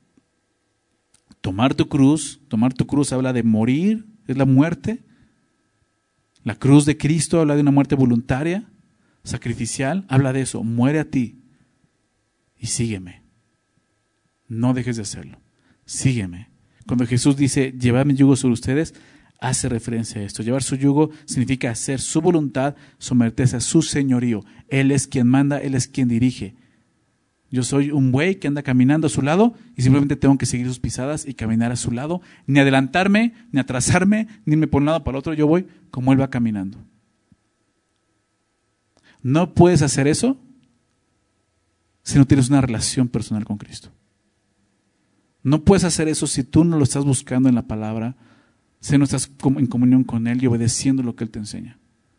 tomar tu cruz. Tomar tu cruz habla de morir, es la muerte. La cruz de Cristo habla de una muerte voluntaria, sacrificial, habla de eso. Muere a ti y sígueme. No dejes de hacerlo. Sígueme. Cuando Jesús dice, llevad mi yugo sobre ustedes, hace referencia a esto. Llevar su yugo significa hacer su voluntad, someterse a su señorío. Él es quien manda, Él es quien dirige. Yo soy un buey que anda caminando a su lado y simplemente tengo que seguir sus pisadas y caminar a su lado, ni adelantarme, ni atrasarme, ni irme por un lado para el otro. Yo voy como Él va caminando. No puedes hacer eso si no tienes una relación personal con Cristo. No puedes hacer eso si tú no lo estás buscando en la palabra, si no estás en comunión con Él y obedeciendo lo que Él te enseña.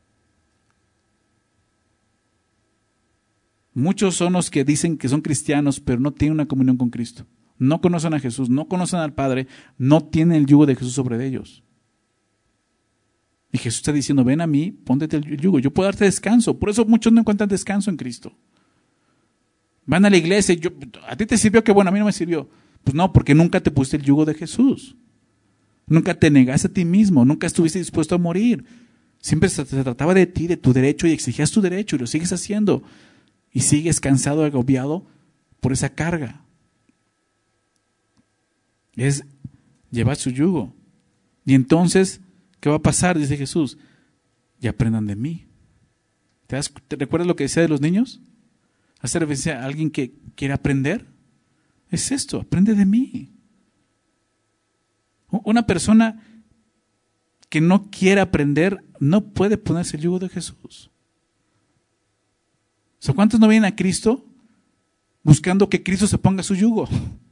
Muchos son los que dicen que son cristianos, pero no tienen una comunión con Cristo. No conocen a Jesús, no conocen al Padre, no tienen el yugo de Jesús sobre ellos. Y Jesús está diciendo, ven a mí, póntete el yugo, yo puedo darte descanso. Por eso muchos no encuentran descanso en Cristo. Van a la iglesia y ¿a ti te sirvió? Qué bueno, a mí no me sirvió. Pues no, porque nunca te pusiste el yugo de Jesús. Nunca te negaste a ti mismo, nunca estuviste dispuesto a morir. Siempre se trataba de ti, de tu derecho, y exigías tu derecho y lo sigues haciendo. Y sigues cansado, agobiado por esa carga. Es llevar su yugo. Y entonces, ¿qué va a pasar? Dice Jesús, y aprendan de mí. ¿Te recuerdas lo que decía de los niños? ¿Hace referencia a alguien que quiere aprender? Es esto, aprende de mí. Una persona que no quiere aprender no puede ponerse el yugo de Jesús. O sea, ¿cuántos no vienen a Cristo buscando que Cristo se ponga su yugo?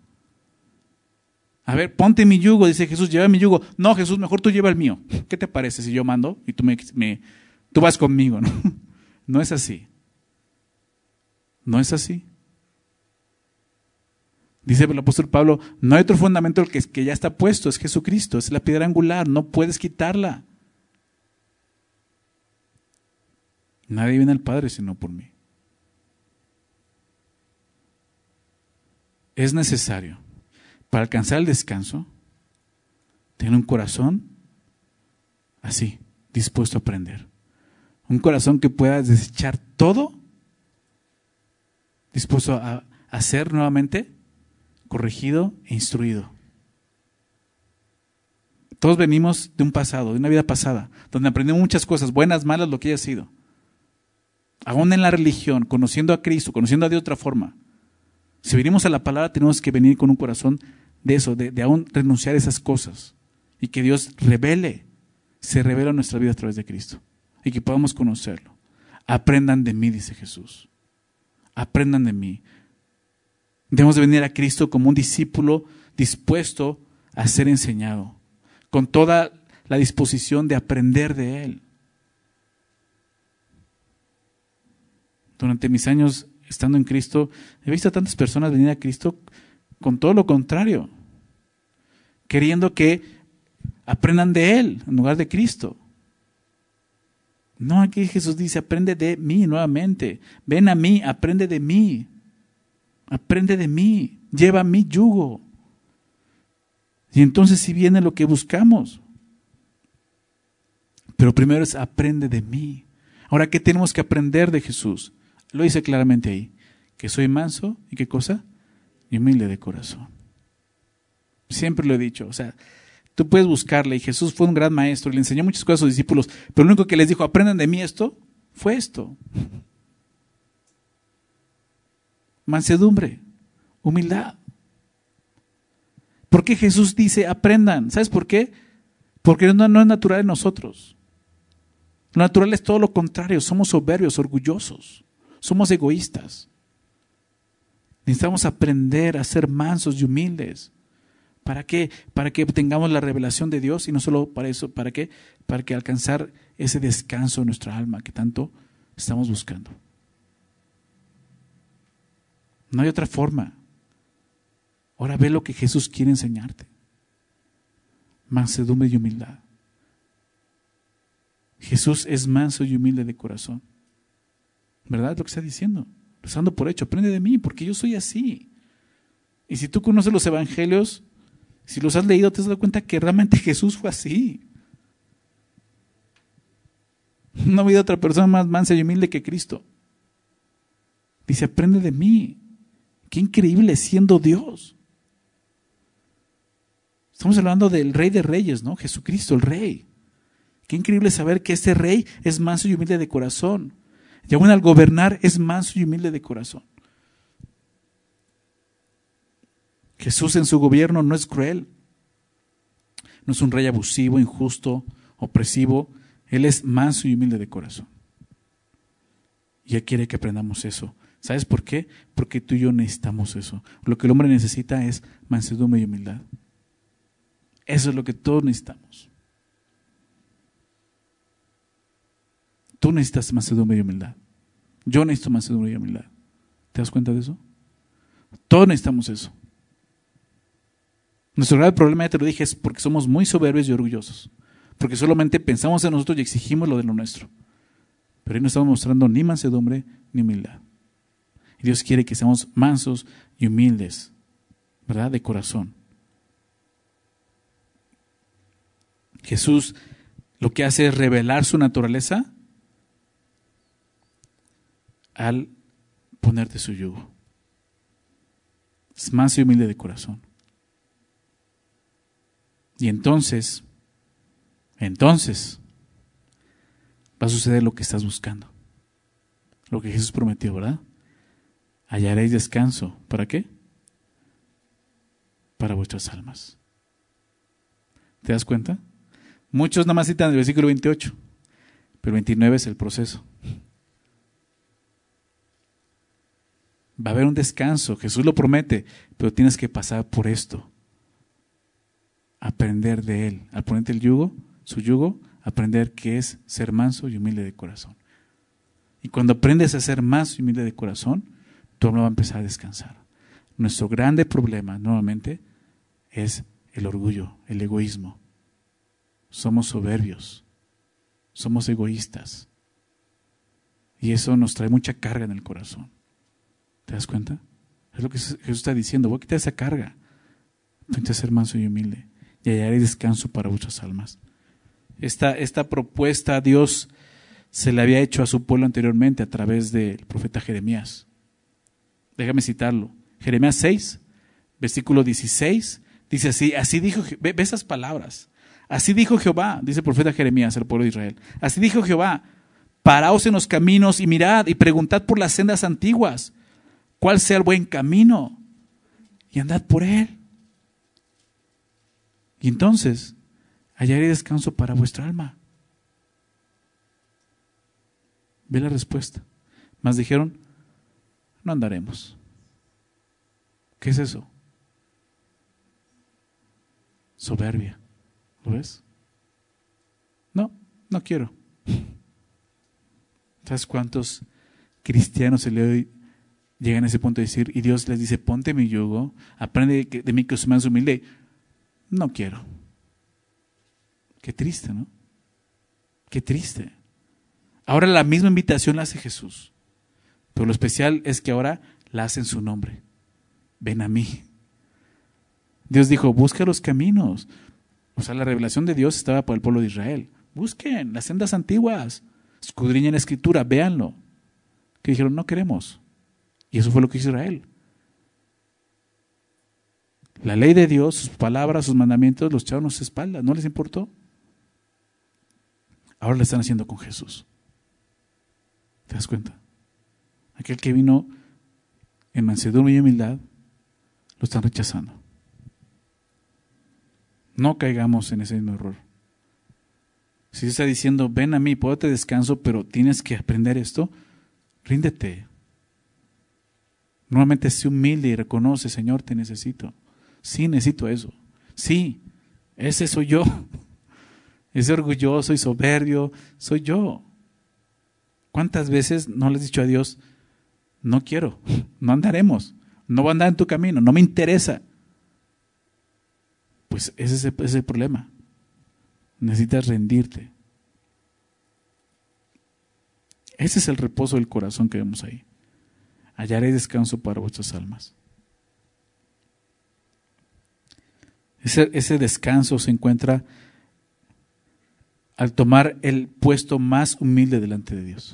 A ver, ponte mi yugo, dice Jesús, lleva mi yugo. No, Jesús, mejor tú lleva el mío. ¿Qué te parece si yo mando y tú vas conmigo? ¿No? No es así. No es así. Dice el apóstol Pablo, no hay otro fundamento que ya está puesto, es Jesucristo, es la piedra angular, no puedes quitarla. Nadie viene al Padre sino por mí. Es necesario, para alcanzar el descanso, tener un corazón así, dispuesto a aprender. Un corazón que pueda desechar todo, dispuesto a ser nuevamente corregido e instruido. Todos venimos de un pasado, de una vida pasada, donde aprendimos muchas cosas, buenas, malas, lo que haya sido. Aún en la religión, conociendo a Cristo, conociendo a Dios de otra forma. Si venimos a la palabra, tenemos que venir con un corazón de eso, de aún renunciar a esas cosas. Y que Dios se revela en nuestra vida a través de Cristo. Y que podamos conocerlo. Aprendan de mí, dice Jesús. Aprendan de mí. Debemos de venir a Cristo como un discípulo dispuesto a ser enseñado, con toda la disposición de aprender de Él. Durante mis años estando en Cristo, he visto a tantas personas venir a Cristo con todo lo contrario, queriendo que aprendan de Él en lugar de Cristo. No, aquí Jesús dice, aprende de mí nuevamente. Ven a mí, aprende de mí. Aprende de mí, lleva mi yugo. Y entonces sí viene lo que buscamos. Pero primero es aprende de mí. Ahora, ¿qué tenemos que aprender de Jesús? Lo dice claramente ahí, que soy manso y ¿qué cosa? Y humilde de corazón. Siempre lo he dicho, o sea, tú puedes buscarle y Jesús fue un gran maestro y le enseñó muchas cosas a sus discípulos, pero lo único que les dijo, aprendan de mí esto, fue esto. mansedumbre, humildad. ¿Por qué Jesús dice aprendan? ¿Sabes por qué? Porque no es natural en nosotros. Lo natural es todo lo contrario, somos soberbios, orgullosos, somos egoístas. Necesitamos aprender a ser mansos y humildes. ¿Para qué? Para que tengamos la revelación de Dios y no solo para eso, ¿para qué? Para que alcanzar ese descanso en nuestra alma que tanto estamos buscando. No hay otra forma. Ahora ve lo que Jesús quiere enseñarte. Mansedumbre y humildad. Jesús es manso y humilde de corazón. ¿Verdad? Es lo que está diciendo. Lo está dando por hecho. Aprende de mí porque yo soy así. Y si tú conoces los evangelios, si los has leído, te has dado cuenta que realmente Jesús fue así. No ha habido otra persona más mansa y humilde que Cristo. Dice, aprende de mí. Qué increíble siendo Dios. Estamos hablando del Rey de Reyes, ¿no? Jesucristo, el Rey. Qué increíble saber que este Rey es manso y humilde de corazón. Y aún al gobernar es manso y humilde de corazón. Jesús en su gobierno no es cruel. No es un rey abusivo, injusto, opresivo. Él es manso y humilde de corazón. Y Él quiere que aprendamos eso. ¿Sabes por qué? Porque tú y yo necesitamos eso. Lo que el hombre necesita es mansedumbre y humildad. Eso es lo que todos necesitamos. Tú necesitas mansedumbre y humildad. Yo necesito mansedumbre y humildad. ¿Te das cuenta de eso? Todos necesitamos eso. Nuestro grave problema, ya te lo dije, es porque somos muy soberbios y orgullosos. Porque solamente pensamos en nosotros y exigimos lo de lo nuestro. Pero ahí no estamos mostrando ni mansedumbre ni humildad. Y Dios quiere que seamos mansos y humildes, ¿verdad? De corazón. Jesús lo que hace es revelar su naturaleza al ponerte su yugo. Es manso y humilde de corazón. Y entonces va a suceder lo que estás buscando. Lo que Jesús prometió, ¿verdad? Hallaréis descanso. ¿Para qué? Para vuestras almas. ¿Te das cuenta? Muchos nada más citan el versículo 28, pero 29 es el proceso. Va a haber un descanso, Jesús lo promete, pero tienes que pasar por esto. Aprender de Él. Al ponerte el yugo, su yugo, aprender qué es ser manso y humilde de corazón. Y cuando aprendes a ser manso y humilde de corazón, tu alma va a empezar a descansar. Nuestro grande problema, nuevamente, es el orgullo, el egoísmo. Somos soberbios, somos egoístas. Y eso nos trae mucha carga en el corazón. ¿Te das cuenta? Es lo que Jesús está diciendo. Voy a quitar esa carga. Intenta ser manso y humilde. Y hallaré descanso para vuestras almas. Esta propuesta Dios se le había hecho a su pueblo anteriormente a través del profeta Jeremías. Déjame citarlo. Jeremías 6, versículo 16, dice así dijo, ve esas palabras. Así dijo Jehová, dice el profeta Jeremías al pueblo de Israel. Así dijo Jehová, paraos en los caminos y mirad y preguntad por las sendas antiguas, cuál sea el buen camino y andad por él. Y entonces hallaré descanso para vuestra alma. Ve la respuesta. Mas dijeron, no andaremos. ¿Qué es eso? Soberbia. ¿Lo ves? No quiero. ¿Sabes cuántos cristianos el día de hoy llegan a ese punto de decir, y Dios les dice, ponte mi yugo, aprende de mí que soy más humilde? No quiero. Qué triste, ¿no? Qué triste. Ahora la misma invitación la hace Jesús, pero lo especial es que ahora la hace en su nombre. Ven a mí. Dios dijo, busca los caminos. O sea, la revelación de Dios estaba para el pueblo de Israel. Busquen las sendas antiguas, escudriñen la escritura, véanlo. Que dijeron, no queremos. Y eso fue lo que hizo Israel. La ley de Dios, sus palabras, sus mandamientos, los echaron a sus espaldas, no les importó. Ahora lo están haciendo con Jesús. ¿Te das cuenta? Aquel que vino en mansedumbre y humildad, lo están rechazando. No caigamos en ese mismo error. Si Dios está diciendo, ven a mí, puedo darte descanso, pero tienes que aprender esto, ríndete. Normalmente sé humilde y reconoce, Señor, te necesito. Sí, necesito eso. Sí, ese soy yo. Ese orgulloso y soberbio soy yo. ¿Cuántas veces no le has dicho a Dios, no quiero, no andaremos, no voy a andar en tu camino, no me interesa? Pues ese es el problema. Necesitas rendirte. Ese es el reposo del corazón que vemos ahí. Hallaré descanso para vuestras almas. Ese descanso se encuentra al tomar el puesto más humilde delante de Dios.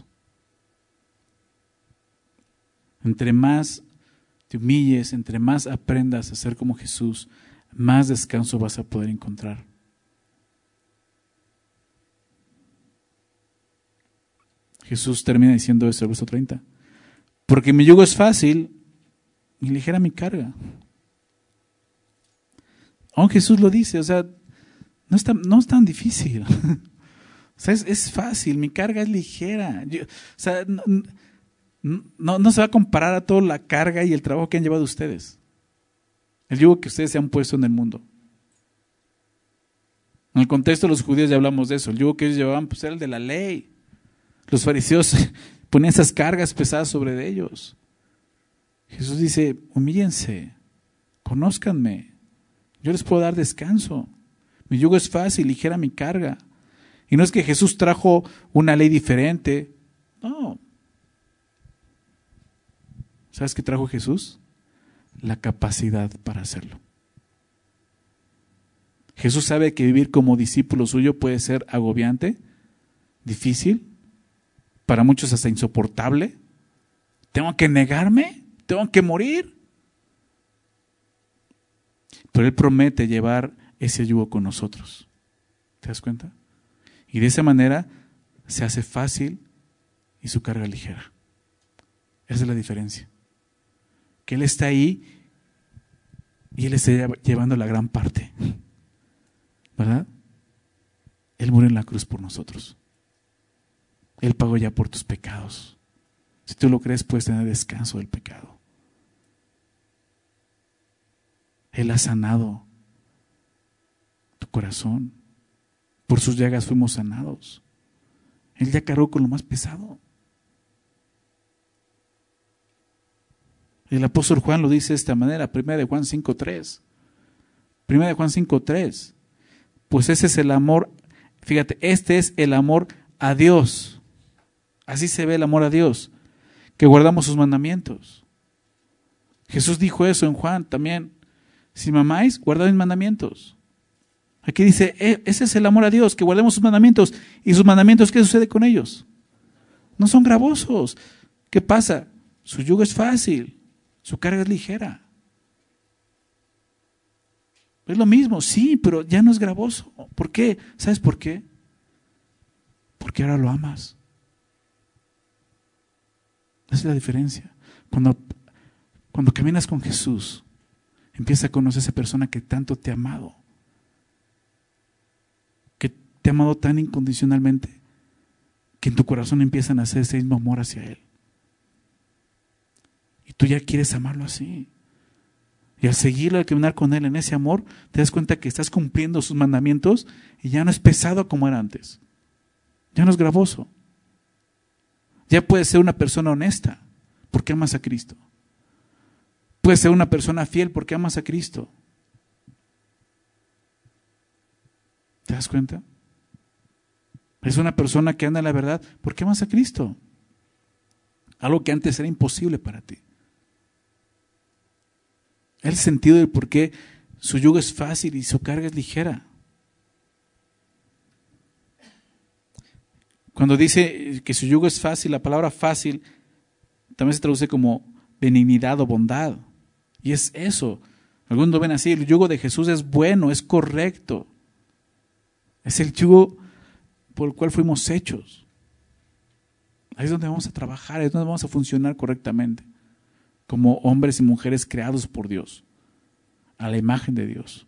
Entre más te humilles, entre más aprendas a ser como Jesús, más descanso vas a poder encontrar. Jesús termina diciendo esto, el verso 30. Porque mi yugo es fácil y ligera mi carga. Aún Jesús lo dice, o sea, no es tan difícil. O sea, es fácil, mi carga es ligera. O sea, no se va a comparar a toda la carga y el trabajo que han llevado ustedes. El yugo que ustedes se han puesto en el mundo. En el contexto de los judíos ya hablamos de eso. El yugo que ellos llevaban pues, era el de la ley. Los fariseos ponían esas cargas pesadas sobre ellos. Jesús dice, humíllense, conózcanme, yo les puedo dar descanso. Mi yugo es fácil, ligera mi carga. Y no es que Jesús trajo una ley diferente. No. ¿Sabes qué trajo Jesús? La capacidad para hacerlo. Jesús sabe que vivir como discípulo suyo puede ser agobiante, difícil, para muchos hasta insoportable. ¿Tengo que negarme? ¿Tengo que morir? Pero Él promete llevar ese yugo con nosotros. ¿Te das cuenta? Y de esa manera se hace fácil y su carga ligera. Esa es la diferencia. Que Él está ahí y Él está llevando la gran parte. ¿Verdad? Él murió en la cruz por nosotros. Él pagó ya por tus pecados. Si tú lo crees, puedes tener descanso del pecado. Él ha sanado tu corazón. Por sus llagas fuimos sanados. Él ya cargó con lo más pesado. El apóstol Juan lo dice de esta manera, 1 de Juan 5:3. 1 de Juan 5:3. Pues ese es el amor, fíjate, este es el amor a Dios. Así se ve el amor a Dios, que guardamos sus mandamientos. Jesús dijo eso en Juan también. Si me amáis, guardad mis mandamientos. Aquí dice, ese es el amor a Dios, que guardemos sus mandamientos. ¿Y sus mandamientos qué sucede con ellos? No son gravosos. ¿Qué pasa? Su yugo es fácil, su carga es ligera. Es lo mismo, sí, pero ya no es gravoso. ¿Por qué? ¿Sabes por qué? Porque ahora lo amas. Esa es la diferencia. Cuando caminas con Jesús, empieza a conocer a esa persona que tanto te ha amado. Que te ha amado tan incondicionalmente que en tu corazón empiezan a hacer ese mismo amor hacia Él. Y tú ya quieres amarlo así. Y al seguirlo, al caminar con Él en ese amor, te das cuenta que estás cumpliendo sus mandamientos y ya no es pesado como era antes. Ya no es gravoso. Ya puedes ser una persona honesta porque amas a Cristo. Puedes ser una persona fiel porque amas a Cristo. ¿Te das cuenta? Es una persona que anda en la verdad porque amas a Cristo. Algo que antes era imposible para ti. El sentido de por qué su yugo es fácil y su carga es ligera. Cuando dice que su yugo es fácil, la palabra fácil también se traduce como benignidad o bondad. Y es eso. Algunos lo ven así, el yugo de Jesús es bueno, es correcto. Es el yugo por el cual fuimos hechos. Ahí es donde vamos a trabajar, ahí es donde vamos a funcionar correctamente. como hombres y mujeres creados por Dios, a la imagen de Dios.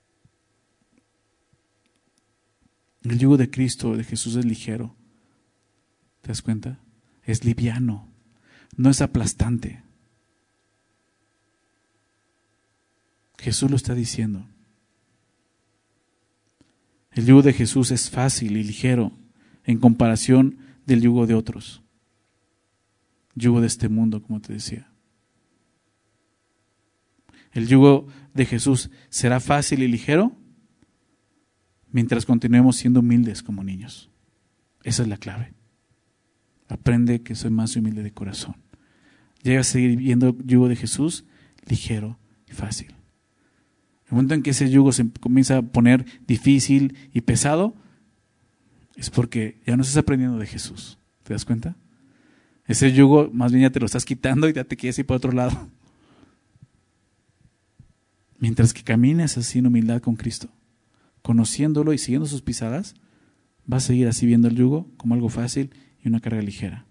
El yugo de Cristo, de Jesús, es ligero. ¿Te das cuenta? Es liviano, no es aplastante. Jesús lo está diciendo. El yugo de Jesús es fácil y ligero en comparación del yugo de otros. Yugo de este mundo, como te decía. El yugo de Jesús será fácil y ligero mientras continuemos siendo humildes como niños. Esa es la clave. Aprende que soy más humilde de corazón. Llega a seguir viendo el yugo de Jesús ligero y fácil. El momento en que ese yugo se comienza a poner difícil y pesado, es porque ya no estás aprendiendo de Jesús. ¿Te das cuenta? Ese yugo más bien ya te lo estás quitando y ya te quieres ir para otro lado. Mientras que camines así en humildad con Cristo, conociéndolo y siguiendo sus pisadas, vas a seguir así viendo el yugo como algo fácil y una carga ligera.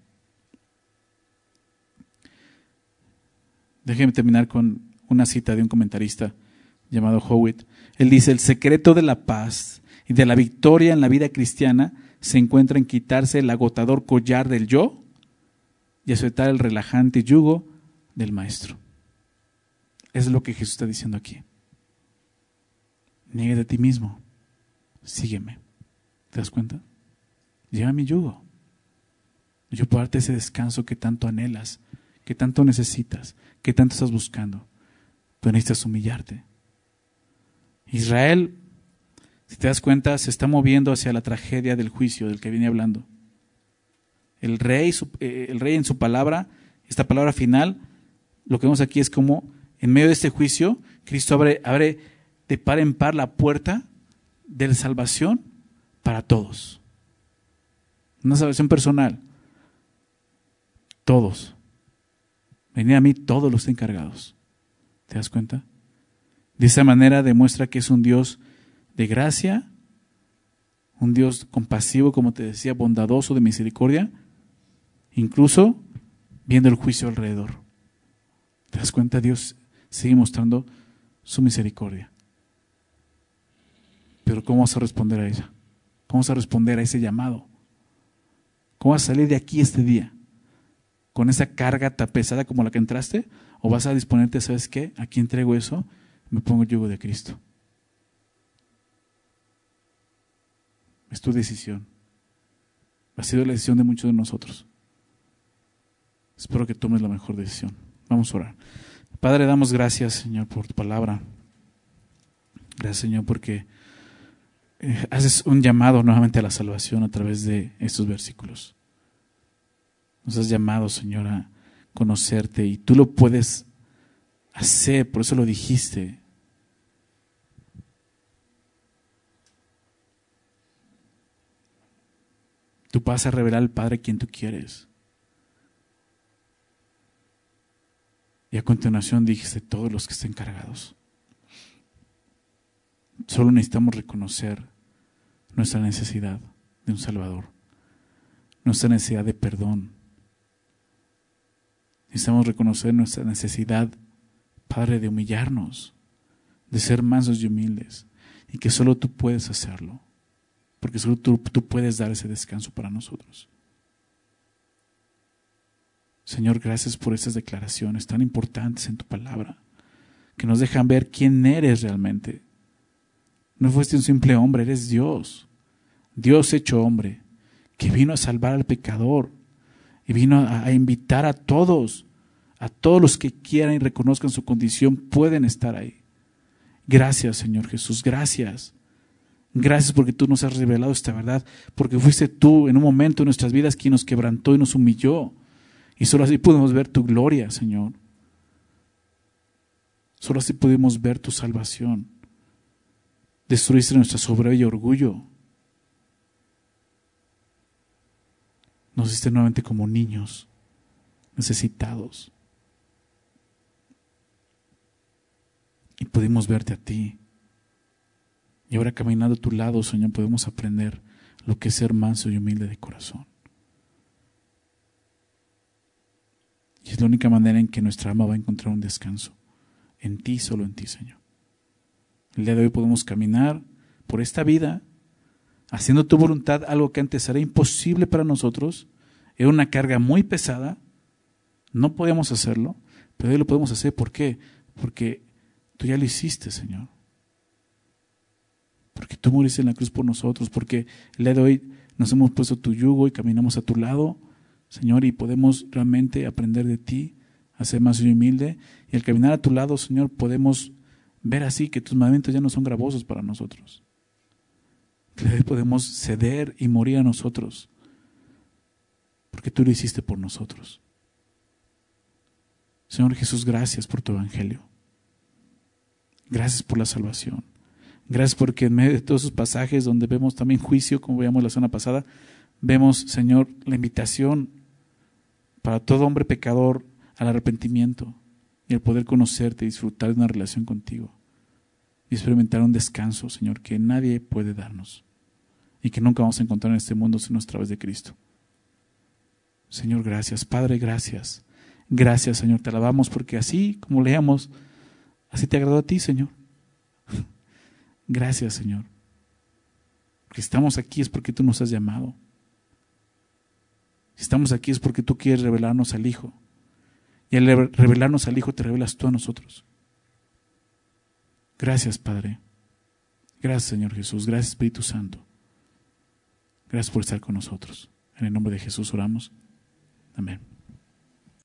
Déjeme terminar con una cita de un comentarista llamado Howitt. Él dice: el secreto de la paz y de la victoria en la vida cristiana se encuentra en quitarse el agotador collar del yo y aceptar el relajante yugo del maestro. Es lo que Jesús está diciendo aquí. Niégate a ti mismo. Sígueme. ¿Te das cuenta? Lleva mi yugo. Yo puedo darte ese descanso que tanto anhelas, que tanto necesitas, que tanto estás buscando. Pero necesitas humillarte. Israel, si te das cuenta, se está moviendo hacia la tragedia del juicio del que viene hablando. El rey en su palabra, esta palabra final, lo que vemos aquí es como en medio de este juicio, Cristo abre de par en par la puerta de la salvación para todos. Una salvación personal. Todos. Venid a mí todos los encargados. ¿Te das cuenta? De esa manera demuestra que es un Dios de gracia, un Dios compasivo, como te decía, bondadoso, de misericordia, incluso viendo el juicio alrededor. ¿Te das cuenta? Dios sigue mostrando su misericordia. Pero ¿cómo vas a responder a ella? ¿Cómo vas a responder a ese llamado? ¿Cómo vas a salir de aquí este día? ¿Con esa carga tan pesada como la que entraste? ¿O vas a disponerte, sabes qué? Aquí entrego eso, me pongo el yugo de Cristo. Es tu decisión. Ha sido la decisión de muchos de nosotros. Espero que tomes la mejor decisión. Vamos a orar. Padre, damos gracias, Señor, por tu palabra. Gracias, Señor, porque haces un llamado nuevamente a la salvación a través de estos versículos. Nos has llamado, Señor, a conocerte y tú lo puedes hacer, por eso lo dijiste. Tú vas a revelar al Padre quien tú quieres. Y a continuación dijiste: todos los que estén cargados. Solo necesitamos reconocer nuestra necesidad de un Salvador, nuestra necesidad de perdón. Necesitamos reconocer nuestra necesidad, Padre, de humillarnos, de ser mansos y humildes, y que solo tú puedes hacerlo, porque solo tú puedes dar ese descanso para nosotros. Señor, gracias por estas declaraciones tan importantes en tu palabra, que nos dejan ver quién eres realmente. No fuiste un simple hombre, eres Dios, Dios hecho hombre, que vino a salvar al pecador y vino a invitar a todos los que quieran y reconozcan su condición, pueden estar ahí. Gracias, Señor Jesús, gracias. Gracias porque tú nos has revelado esta verdad, porque fuiste tú en un momento de nuestras vidas quien nos quebrantó y nos humilló. Y solo así pudimos ver tu gloria, Señor. Solo así pudimos ver tu salvación. Destruiste nuestra soberbia y orgullo. Nos hiciste nuevamente como niños, necesitados. Y pudimos verte a ti. Y ahora caminando a tu lado, Señor, podemos aprender lo que es ser manso y humilde de corazón. Y es la única manera en que nuestra alma va a encontrar un descanso. En ti, solo en ti, Señor. El día de hoy podemos caminar por esta vida haciendo tu voluntad, algo que antes era imposible para nosotros. Era una carga muy pesada. No podíamos hacerlo, pero hoy lo podemos hacer. ¿Por qué? Porque tú ya lo hiciste, Señor. Porque tú muriste en la cruz por nosotros. Porque el día de hoy nos hemos puesto tu yugo y caminamos a tu lado, Señor, y podemos realmente aprender de ti, a ser más humilde. Y al caminar a tu lado, Señor, podemos ver así que tus mandamientos ya no son gravosos para nosotros. Que hoy podemos ceder y morir a nosotros, porque tú lo hiciste por nosotros. Señor Jesús, gracias por tu evangelio. Gracias por la salvación. Gracias porque en medio de todos esos pasajes donde vemos también juicio, como veíamos la semana pasada, vemos, Señor, la invitación para todo hombre pecador al arrepentimiento y el poder conocerte y disfrutar de una relación contigo y experimentar un descanso, Señor, que nadie puede darnos y que nunca vamos a encontrar en este mundo sino a través de Cristo. Señor, gracias. Padre, gracias. Gracias, Señor. Te alabamos porque así como leamos, así te agradó a ti, Señor. Gracias, Señor. Porque estamos aquí es porque tú nos has llamado. Si estamos aquí es porque tú quieres revelarnos al Hijo. Y al revelarnos al Hijo te revelas tú a nosotros. Gracias, Padre. Gracias, Señor Jesús. Gracias, Espíritu Santo. Gracias por estar con nosotros. En el nombre de Jesús oramos. Amén.